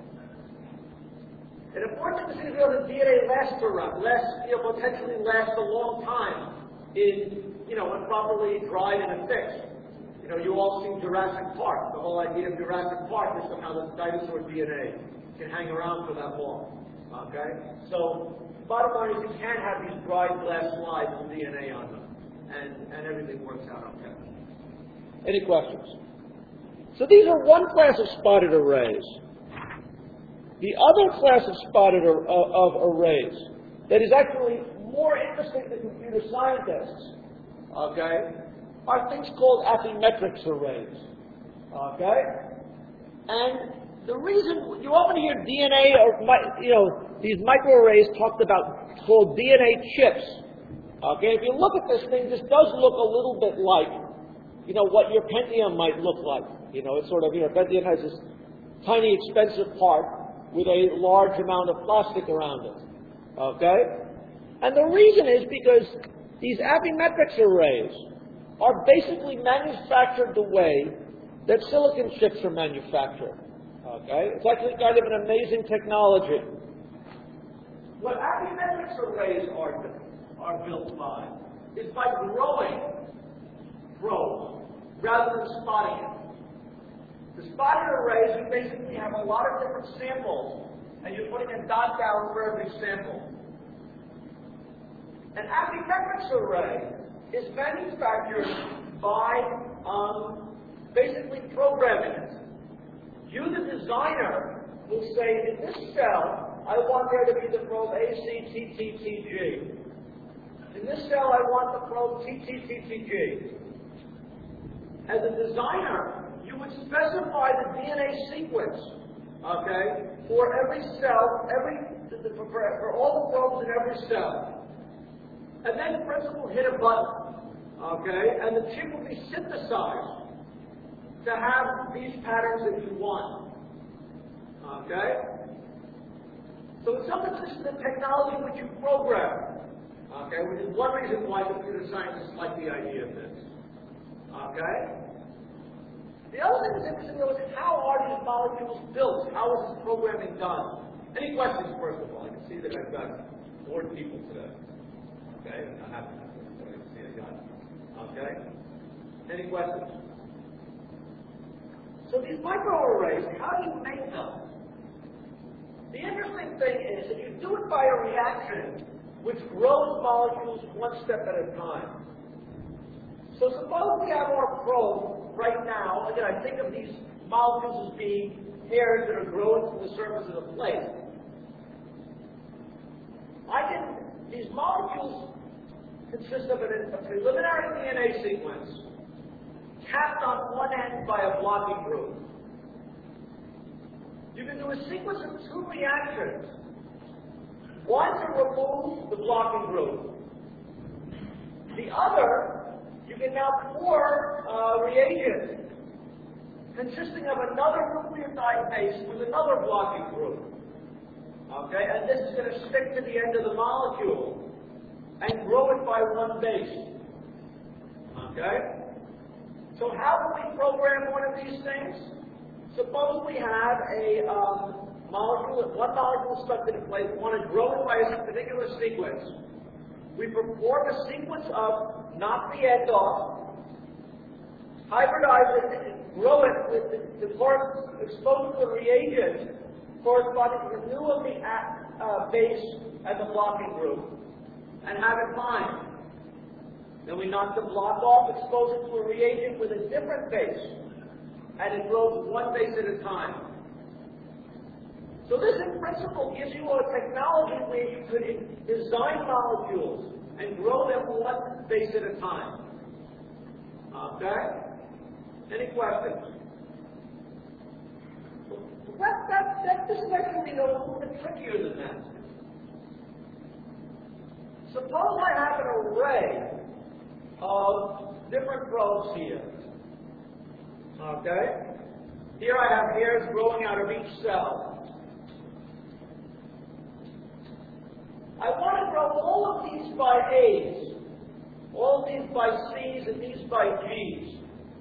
And important to see that the D N A lasts around, lasts, you know, potentially lasts a long time in, you know, when properly dried and affixed. You know, you all seen Jurassic Park. The whole idea of Jurassic Park is somehow the dinosaur D N A can hang around for that long. Okay? So, bottom line is you can have these dried glass slides with D N A on them. And, and everything works out okay. Any questions? So these are one class of spotted arrays. The other class of spotted ar of arrays that is actually more interesting to computer scientists, okay, are things called Affymetrix arrays. Okay? And the reason, you often hear D N A, or, you know, these microarrays talked about, called D N A chips. Okay? If you look at this thing, this does look a little bit like, you know, what your Pentium might look like. You know, it's sort of, you know, Pentium has this tiny, expensive part with a large amount of plastic around it. Okay? And the reason is because these Affymetrix arrays are basically manufactured the way that silicon chips are manufactured. Okay? It's actually kind of an amazing technology. What Affymetrix arrays are, are built by is by growing probes rather than spotting it. The spotted arrays, you basically have a lot of different samples, and you're putting a dot down for every sample. An Affymetrix array is manufactured by um, basically programming it. You, the designer, will say, in this cell, I want there to be the probe A C T T T G. In this cell, I want the probe T T T T G. As a designer, you would specify the D N A sequence, okay, for every cell, every for, for all the probes in every cell. And then the principal hit a button, okay, and the chip will be synthesized to have these patterns that you want, okay? So in some sense, this is the technology which you program, okay, which is one reason why computer scientists like the idea of this, okay? The other thing that's interesting, though, is how are these molecules built? How is this programming done? Any questions, first of all? I can see that I've got more people today. Okay? I have to. I can see I got it. Okay? Any questions? So these microarrays, how do you make them? The interesting thing is that you do it by a reaction which grows molecules one step at a time. So suppose we have our probe right now. Again, I think of these molecules as being hairs that are growing from the surface of the plate. I can, these molecules consist of a, a preliminary D N A sequence capped on one end by a blocking group. You can do a sequence of two reactions. One to remove the blocking group. The other, you can now pour uh, reagent consisting of another nucleotide base with another blocking group. Okay, and this is going to stick to the end of the molecule and grow it by one base. Okay? So how do we program one of these things? Suppose we have a um, molecule, one molecule stuck to the plate, we want to grow it by a particular sequence. We perform a sequence of knock the end off, hybridize it, grow it with the, the part exposed to the reagent corresponding to the new of the uh, base and the blocking group, and have it bind. Then we knock the block off, expose it to a reagent with a different base, and it grows one base at a time. So this, in principle, gives you a technology where you could design molecules and grow them one base at a time. Okay? Any questions? That, that, that, this is actually a little bit trickier than that. Suppose I have an array of different probes here. Okay? Here I have hairs growing out of each cell. I want to grow all of these by A's, all of these by C's, and these by G's.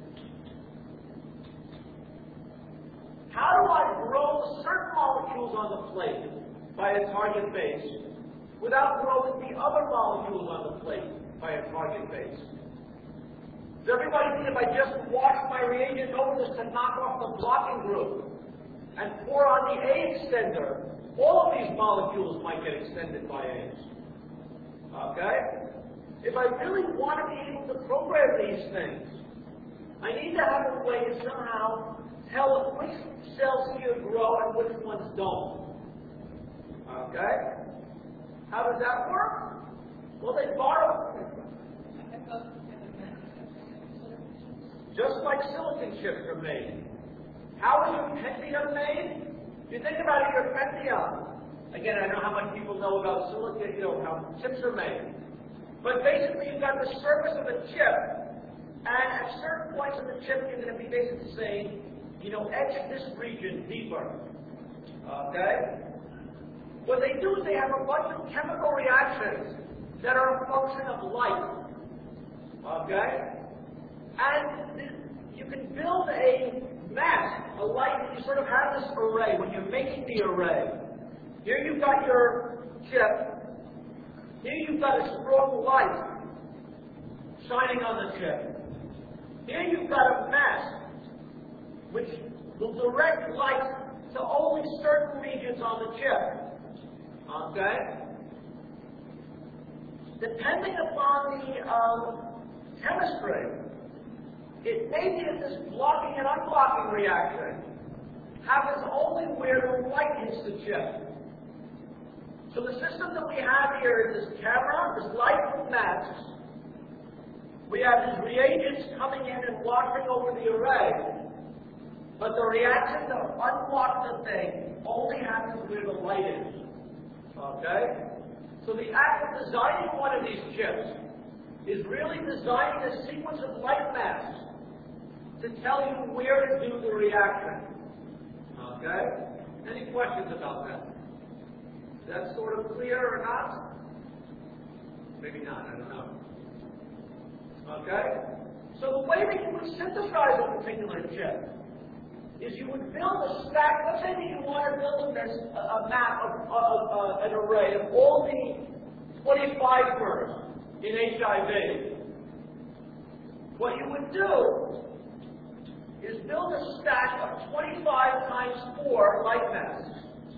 How do I grow certain molecules on the plate by a target base without growing the other molecules on the plate by a target base? Does everybody think if I just wash my reagent over this to knock off the blocking group and pour on the A extender, all of these molecules might get extended by A's? Okay? If I really want to be able to program these things, I need to have a way to somehow tell which cells here grow and which ones don't. Okay? How does that work? Well, they borrow. Just like silicon chips are made. How is your Pentium made? If you think about it, your Pentium. Again, I know how much people know about silicon, you know, how chips are made. But basically, you've got the surface of a chip, and at certain points of the chip, you're going to be basically saying, you know, etch this region deeper. Okay? What they do is they have a bunch of chemical reactions that are a function of light. Okay? And you can build a mask a light, you sort of have this array when you're making the array. Here you've got your chip. Here you've got a strong light shining on the chip. Here you've got a mask which will direct light to only certain regions on the chip. Okay? Depending upon the um, chemistry, it may be that this blocking and unblocking reaction happens only where the light hits the chip. So the system that we have here is this camera, this light with masks. We have these reagents coming in and washing over the array. But the reaction to unblock the thing only happens where the light is. Okay? So the act of designing one of these chips is really designing a sequence of light masks to tell you where to do the reaction. Okay? Any questions about that? Is that sort of clear or not? Maybe not, I don't know. Okay? So the way that you would synthesize a particular chip is you would build a stack. Let's say that you want to build a, a map of, of uh, an array of all the twenty-five firms in H I V. What you would do is build a stack of twenty-five times four light masks.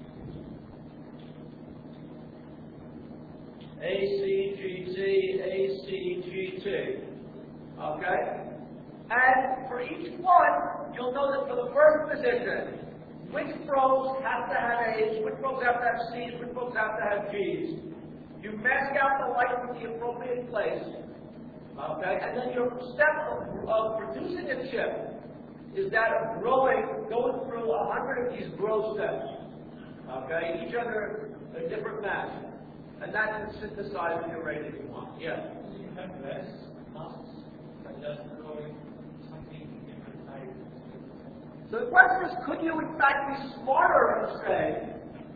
A, C, G, T, A, C, G, T. Okay? And for each one, you'll know that for the first position, which probes have to have A's, which probes have to have C's, which probes have to have G's. You mask out the light from the appropriate place. Okay? And then your step of, of producing a chip is that of growing, going through a hundred of these grow steps. Okay? Each under a different mask. And that can synthesize the array that you want. Yeah? Do you have less masks by just growing something in different sizes? So the question is, could you in fact be smarter and say,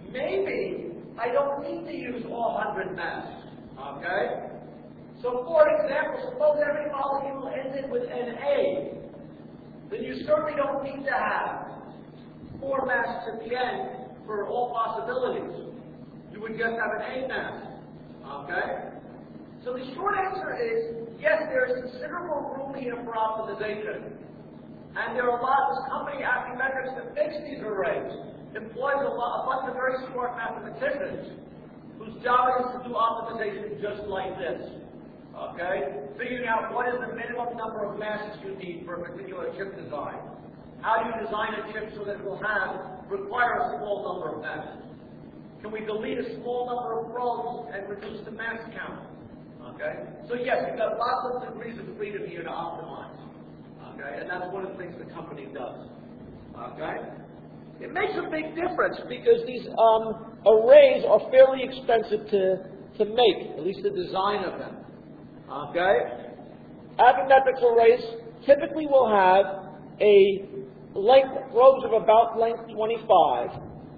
maybe I don't need to use all one hundred masks? Okay? So for example, suppose every molecule ended with an A. Then you certainly don't need to have four masks at the end for all possibilities. You would just have an A mask. Okay? So the short answer is, yes, there is considerable room here for optimization. And there are a lot of this company, Affymetrix, that makes these arrays, employs a, lot, a bunch of very smart mathematicians whose job it is to do optimization just like this. Okay? Figuring out what is the minimum number of masks you need for a particular chip design. How do you design a chip so that it will have, require a small number of masks? Can we delete a small number of probes and reduce the mask count? Okay? So yes, you've got lots of degrees of freedom here to optimize. Okay? And that's one of the things the company does. Okay? It makes a big difference because these um, arrays are fairly expensive to, to make, at least the design of them. Okay? Affymetrix arrays typically will have a length, probes of about length twenty-five.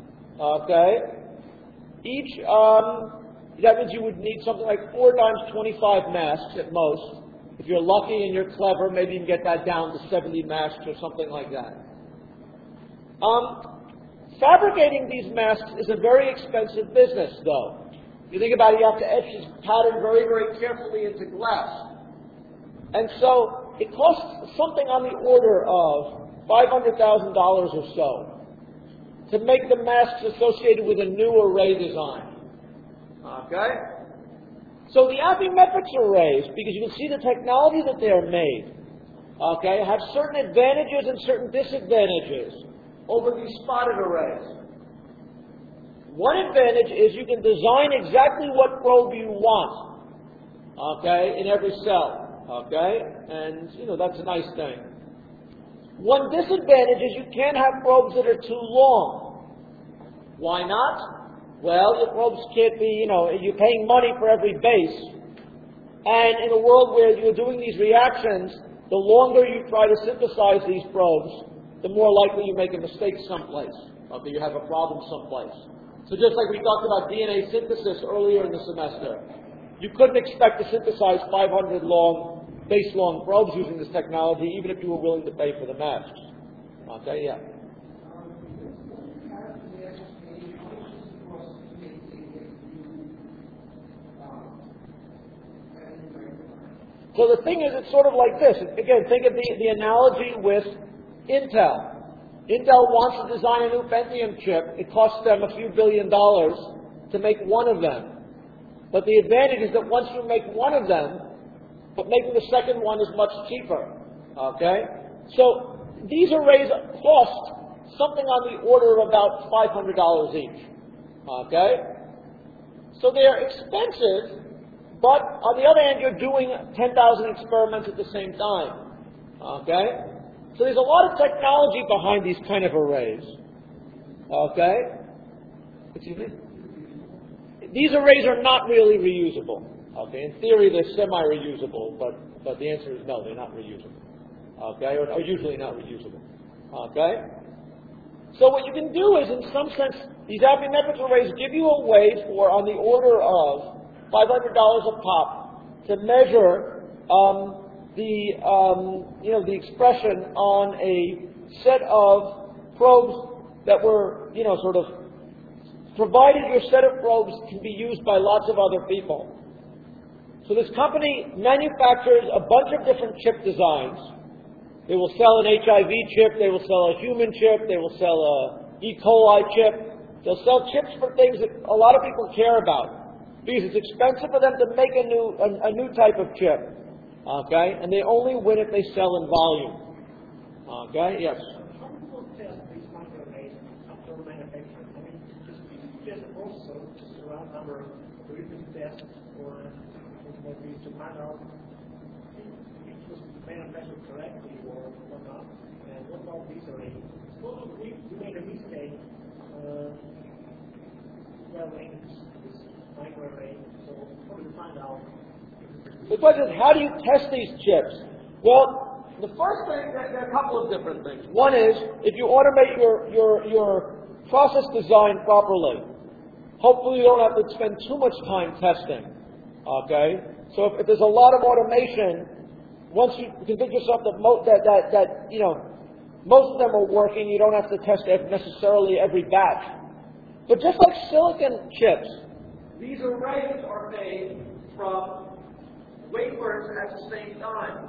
Okay? Each, um, that means you would need something like four times twenty-five masks at most. If you're lucky and you're clever, maybe you can get that down to seventy masks or something like that. Um, fabricating these masks is a very expensive business, though. You think about it, you have to etch this pattern very, very carefully into glass. And so it costs something on the order of five hundred thousand dollars or so to make the masks associated with a new array design. Okay? So the Affymetrix arrays, because you can see the technology that they are made, okay, have certain advantages and certain disadvantages over these spotted arrays. One advantage is you can design exactly what probe you want, okay, in every cell, okay, and, you know, that's a nice thing. One disadvantage is you can't have probes that are too long. Why not? Well, your probes can't be, you know, you're paying money for every base. And in a world where you're doing these reactions, the longer you try to synthesize these probes, the more likely you make a mistake someplace. Okay, you have a problem someplace. So just like we talked about D N A synthesis earlier in the semester, you couldn't expect to synthesize five hundred long, base long probes using this technology, even if you were willing to pay for the masks. Okay, yeah. So the thing is, it's sort of like this. Again, think of the, the analogy with Intel. Intel wants to design a new Pentium chip. It costs them a few billion dollars to make one of them. But the advantage is that once you make one of them, but making the second one is much cheaper. Okay? So these arrays cost something on the order of about five hundred dollars each. Okay? So they are expensive. But on the other hand, you're doing ten thousand experiments at the same time. Okay? So there's a lot of technology behind these kind of arrays. Okay? Excuse me? These arrays are not really reusable. Okay? In theory, they're semi-reusable, but, but the answer is no, they're not reusable. Okay? Or, or usually not reusable. Okay? So what you can do is, in some sense, these Affymetrix arrays give you a way for, on the order of five hundred dollars a pop, to measure um, the um, you know the expression on a set of probes that were you know sort of provided your set of probes can be used by lots of other people. So this company manufactures a bunch of different chip designs. They will sell an H I V chip. They will sell a human chip. They will sell a E. coli chip. They'll sell chips for things that a lot of people care about, because it's expensive for them to make a new a, a new type of chip, okay? And they only win if they sell in volume, okay? Yes. How do people test these microarrays after manufacturing? I mean, just just also just a round number of repeat tests or maybe to find out if it was manufactured correctly or whatnot. And what about these arrays? Suppose we made a mistake. Uh, well, microarray, so how do you find out? The question is, how do you test these chips? Well, the first thing, there are a couple of different things. One is, if you automate your, your, your process design properly, hopefully you don't have to spend too much time testing, okay? So if, if there's a lot of automation, once you convince yourself that, mo- that, that, that, you know, most of them are working, you don't have to test necessarily every batch. But just like silicon chips, these arrays are made from wafers at the same time.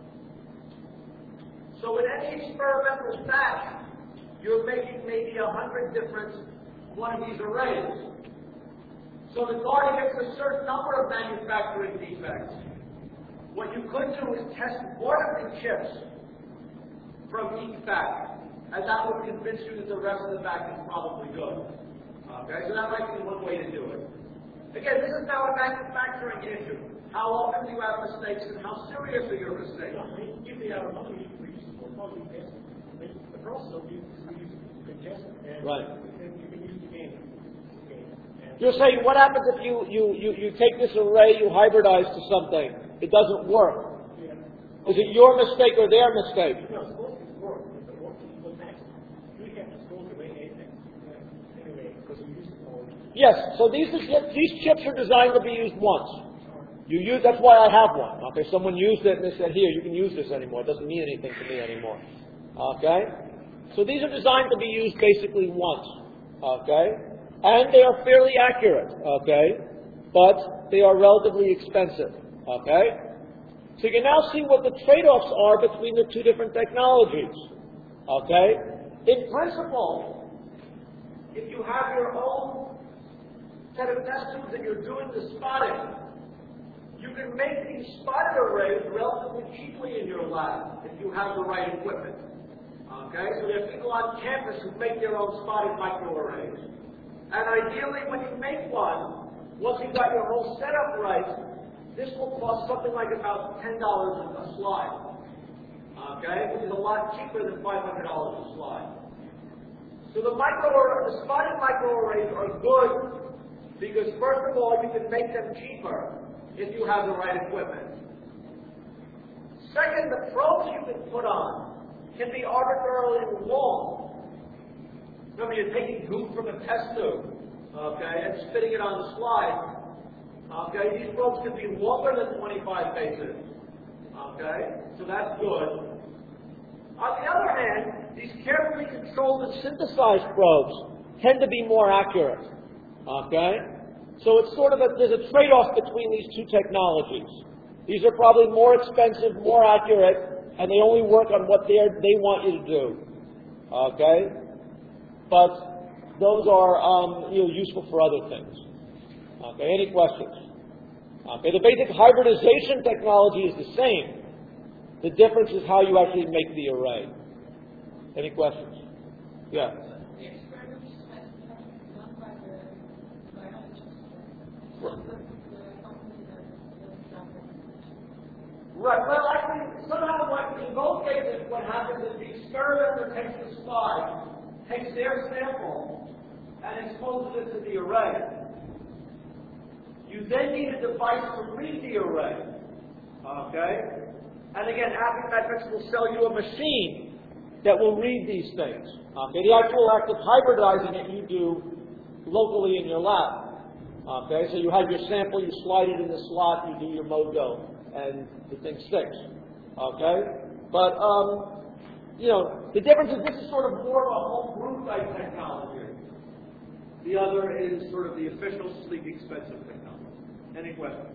So in any experimental batch, you're making maybe a hundred different one of these arrays. So the guard gets a certain number of manufacturing defects. What you could do is test one of the chips from each batch, and that would convince you that the rest of the batch is probably good. Okay, so that might be one way to do it. Again, this is now a manufacturing issue. How often do you have mistakes, and how serious are your mistakes? Yeah, I mean, if they are not reusable, how do you test them? I mean, the process of you can test and right. you can use it again. Okay. You're saying, what happens if you, you, you, you take this array, you hybridize to something, it doesn't work? Yeah. Is it your mistake or their mistake? No, it's supposed to work, but the work is next. You have to throw away anything. Anyway, because you use it all. Yes, so these, these chips are designed to be used once. You use, that's why I have one. Okay, someone used it and they said, here, you can use this anymore. It doesn't mean anything to me anymore. Okay? So these are designed to be used basically once. Okay? And they are fairly accurate. Okay? But they are relatively expensive. Okay? So you can now see what the trade-offs are between the two different technologies. Okay? In principle, if you have your own set of test tubes and you're doing the spotting, you can make these spotted arrays relatively cheaply in your lab if you have the right equipment. Okay? So there are people on campus who make their own spotted microarrays. And ideally, when you make one, once you've got your whole setup right, this will cost something like about ten dollars a slide. Okay? Which is a lot cheaper than five hundred dollars a slide. So the micro, the spotted microarrays are good because, first of all, you can make them cheaper if you have the right equipment. Second, the probes you can put on can be arbitrarily long. Remember, you're taking goop from a test tube, okay, and spitting it on the slide. Okay, these probes can be longer than twenty-five bases. Okay, so that's good. On the other hand, these carefully controlled and synthesized probes tend to be more accurate. Okay? So it's sort of a, there's a trade-off between these two technologies. These are probably more expensive, more accurate, and they only work on what they they want you to do. Okay? But those are um, you know, useful for other things. Okay, any questions? Okay, the basic hybridization technology is the same. The difference is how you actually make the array. Any questions? Yeah. The experiments that have been done by the biologists, Right. the, the company that does that. Right. Well, actually, somehow, what, in both cases, what happens is the experimenter takes the slide, takes their sample, and exposes it to the array. You then need a device to read the array. Okay? And again, Affymetrix will sell you a machine that will read these things. Okay? The actual act of hybridizing it you do locally in your lab. Okay? So you have your sample, you slide it in the slot, you do your mojo, and the thing sticks. Okay? But, um, you know, the difference is this is sort of more of a home brew type technology. The other is sort of the official, sleek, expensive technology. Any questions?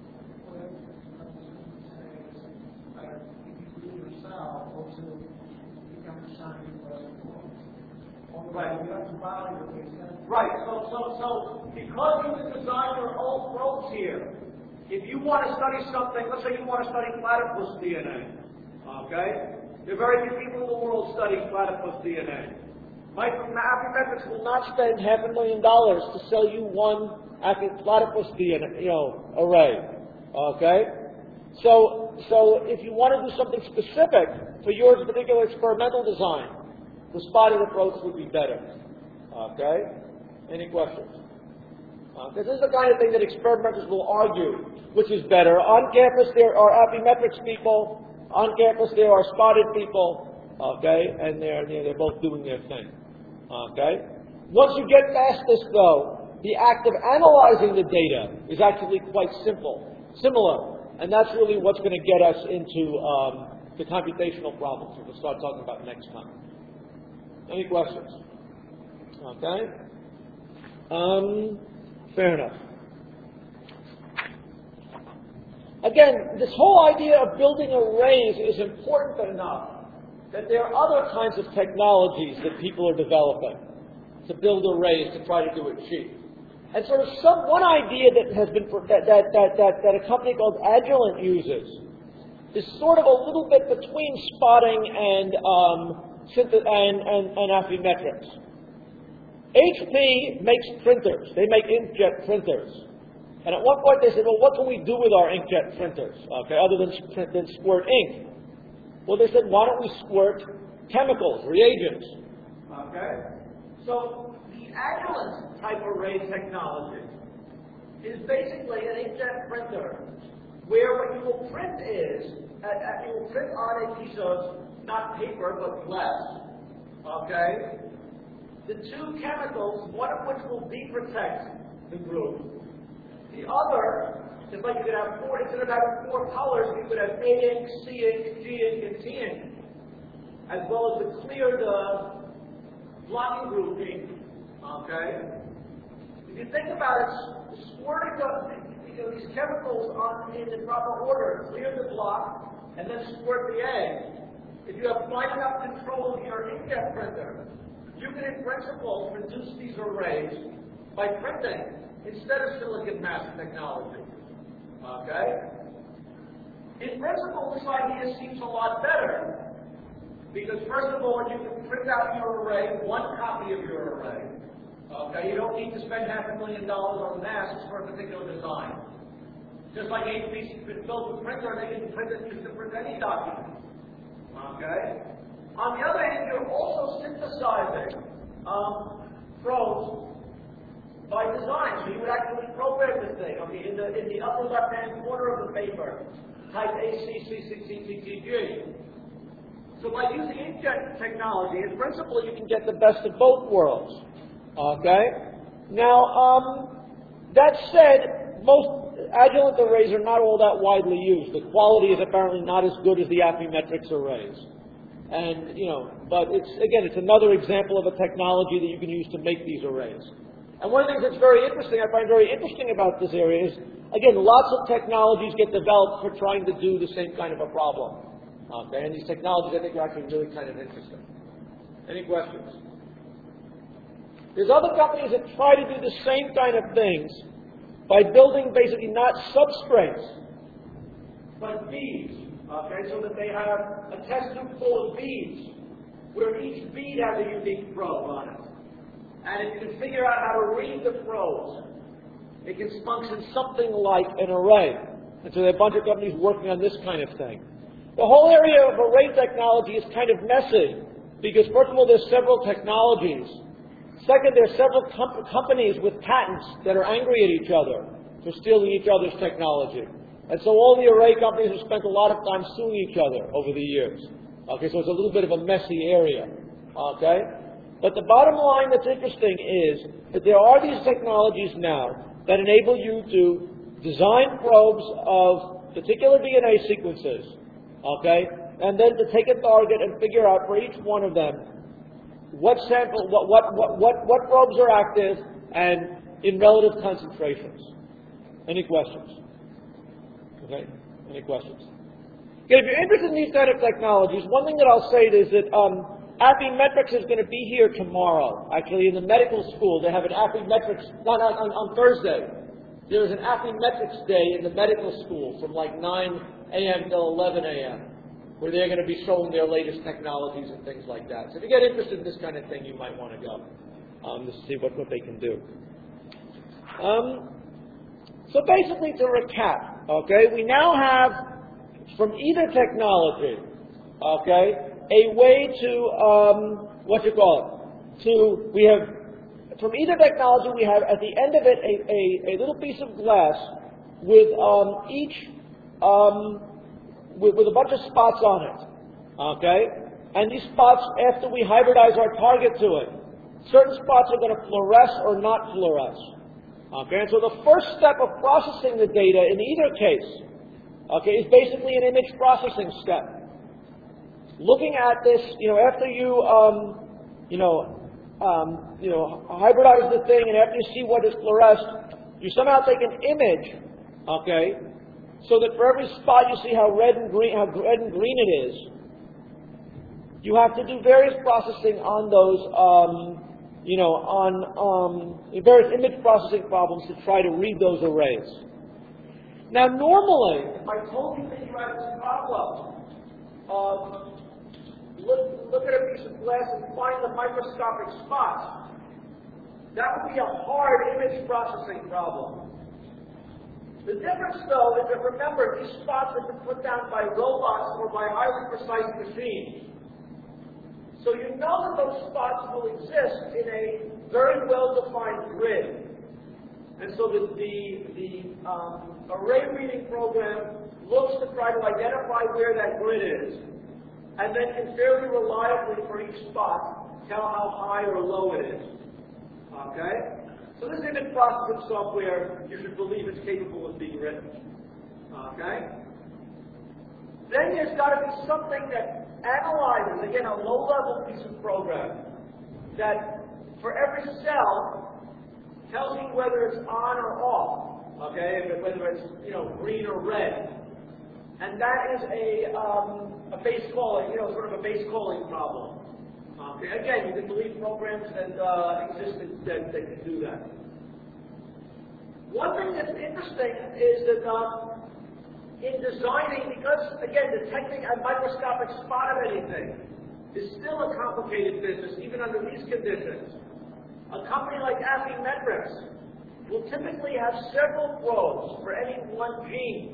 Right. Right. So, so, so, because you can design your own probes here, if you want to study something, let's say you want to study platypus D N A, okay? There are very few people in the world studying platypus D N A. Affymetrix will not spend half a million dollars to sell you one platypus D N A, you know, array. Okay? So, so if you want to do something specific for your particular experimental design, the spotted approach would be better. Okay? Any questions? Uh, this is the kind of thing that experimenters will argue, which is better. On campus there are Affymetrix people. On campus there are spotted people. Okay? And they're, they're both doing their thing. Okay? Once you get past this, though, the act of analyzing the data is actually quite simple, similar. And that's really what's going to get us into um, the computational problems that we'll start talking about next time. Any questions? Okay? Um, fair enough. Again, this whole idea of building arrays is important enough that there are other kinds of technologies that people are developing to build arrays to try to do it cheap. And sort of some, one idea that has been, that, that, that, that, that a company called Agilent uses is sort of a little bit between spotting and, um, and, and, and Affymetrix. H P makes printers. They make inkjet printers. And at one point they said, well, what can we do with our inkjet printers, okay, other than, than squirt ink? Well, they said, why don't we squirt chemicals, reagents? Okay? So the Agilent type array technology is basically an inkjet printer where what you will print is, uh, uh, you will print on a piece of, not paper, but glass. Okay? The two chemicals, one of which will deprotect the group. The other, just like you could have four, instead of having four colors, you could have A ink, C ink, G ink, and T ink, as well as the clear, the blocking group ink. Okay? If you think about it, squirting the, you know, these chemicals on in the proper order, clear the block, and then squirt the A. If you have fine enough control of your inkjet printer, you can, in principle, produce these arrays by printing instead of silicon mass technology. Okay? In principle, this idea seems a lot better because, first of all, you can print out your array, one copy of your array. Okay? You don't need to spend half a million dollars on masks for a particular design. Just like H P has been built with printer, they can print it just to print any document. Okay? On the other hand, you're also synthesizing um, probes by design. So you would actually program the thing. Okay, in the in the upper left-hand corner of the paper, type A C C C C C T G. So by using inkjet technology, in principle, you can get the best of both worlds. Okay. Now, um, that said, most Agilent arrays are not all that widely used. The quality is apparently not as good as the Affymetrix arrays. And, you know, but it's, again, it's another example of a technology that you can use to make these arrays. And one of the things that's very interesting, I find very interesting about this area is, again, lots of technologies get developed for trying to do the same kind of a problem. Okay, and these technologies, I think, are actually really kind of interesting. Any questions? There's other companies that try to do the same kind of things by building basically not substrates, but beads. Okay, so that they have a test tube full of beads, where each bead has a unique probe on it. And if you can figure out how to read the probes, it can function something like an array. And so there are a bunch of companies working on this kind of thing. The whole area of array technology is kind of messy, because first of all, there's several technologies. Second, there's several com companies with patents that are angry at each other for stealing each other's technology. And so all the array companies have spent a lot of time suing each other over the years. Okay, so it's a little bit of a messy area. Okay? But the bottom line that's interesting is that there are these technologies now that enable you to design probes of particular D N A sequences, okay, and then to take a target and figure out for each one of them what sample, what, what, what, what, what probes are active and in relative concentrations. Any questions? Okay, any questions? Okay, if you're interested in these kind of technologies, one thing that I'll say is that um, Affymetrix is going to be here tomorrow. Actually, in the medical school, they have an Affymetrix, not on, on, on Thursday. There is an Affymetrix day in the medical school from like nine A M till eleven A M, where they're going to be showing their latest technologies and things like that. So if you get interested in this kind of thing, you might want to go um, to see what, what they can do. Um, so basically, to recap, okay, we now have, from either technology, okay, a way to, um, what you call it, to, we have, from either technology, we have at the end of it a, a, a little piece of glass with um, each, um, with, with a bunch of spots on it, okay? And these spots, after we hybridize our target to it, certain spots are going to fluoresce or not fluoresce, okay? And so the first step of processing the data in either case, okay, is basically an image processing step. Looking at this, you know, after you, um, you know, um, you know, hybridize the thing, and after you see what is fluoresced, you somehow take an image, okay, so that for every spot you see how red and green, how red and green it is. You have to do various processing on those, um, you know, on um, various image processing problems to try to read those arrays. Now, normally, if I told you that you had this problem, um, Look, look at a piece of glass and find the microscopic spots. That would be a hard image processing problem. The difference, though, is that remember, these spots have been put down by robots or by highly precise machines. So you know that those spots will exist in a very well-defined grid. And so the, the, the um, array reading program looks to try to identify where that grid is, and then can fairly reliably for each spot tell how high or low it is. Okay? So this image processing software, you should believe is capable of being written. Okay? Then there's got to be something that analyzes, again, a low-level piece of program that for every cell tells you whether it's on or off. Okay? Whether it's, you know, green or red. And that is a, um, a base calling, you know, sort of a base calling problem. Okay, again, you can believe programs that uh, exist that, that can do that. One thing that's interesting is that um, in designing, because, again, detecting a microscopic spot of anything is still a complicated business, even under these conditions. A company like Affymetrix will typically have several probes for any one gene.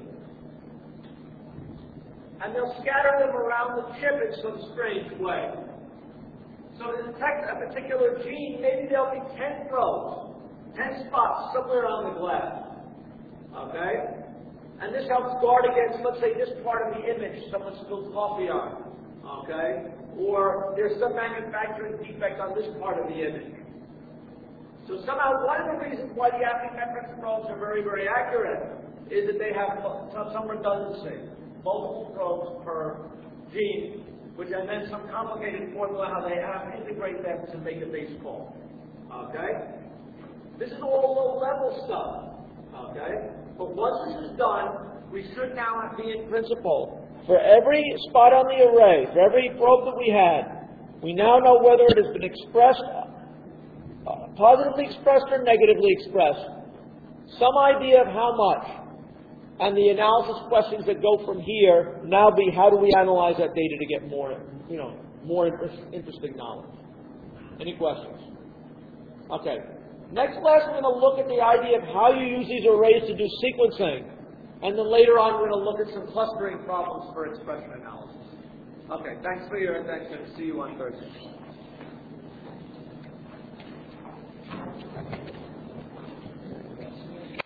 And they'll scatter them around the chip in some strange way. So to detect a particular gene, maybe there'll be ten probes, ten spots somewhere on the glass. Okay? And this helps guard against, let's say, this part of the image someone spilled coffee on. Okay? Or there's some manufacturing defect on this part of the image. So somehow, one of the reasons why the Affymetrix probes are very, very accurate is that they have some redundancy. Multiple probes per gene, which and then some complicated formula how they have to integrate them to make a base call. Okay? This is all low-level stuff. Okay? But once this is done, we should now be in principle. For every spot on the array, for every probe that we had, we now know whether it has been expressed, uh, positively expressed or negatively expressed. Some idea of how much. And the analysis questions that go from here now be how do we analyze that data to get more, you know, more interest, interesting knowledge. Any questions? Okay. Next class we're going to look at the idea of how you use these arrays to do sequencing. And then later on we're going to look at some clustering problems for expression analysis. Okay, thanks for your attention. See you on Thursday.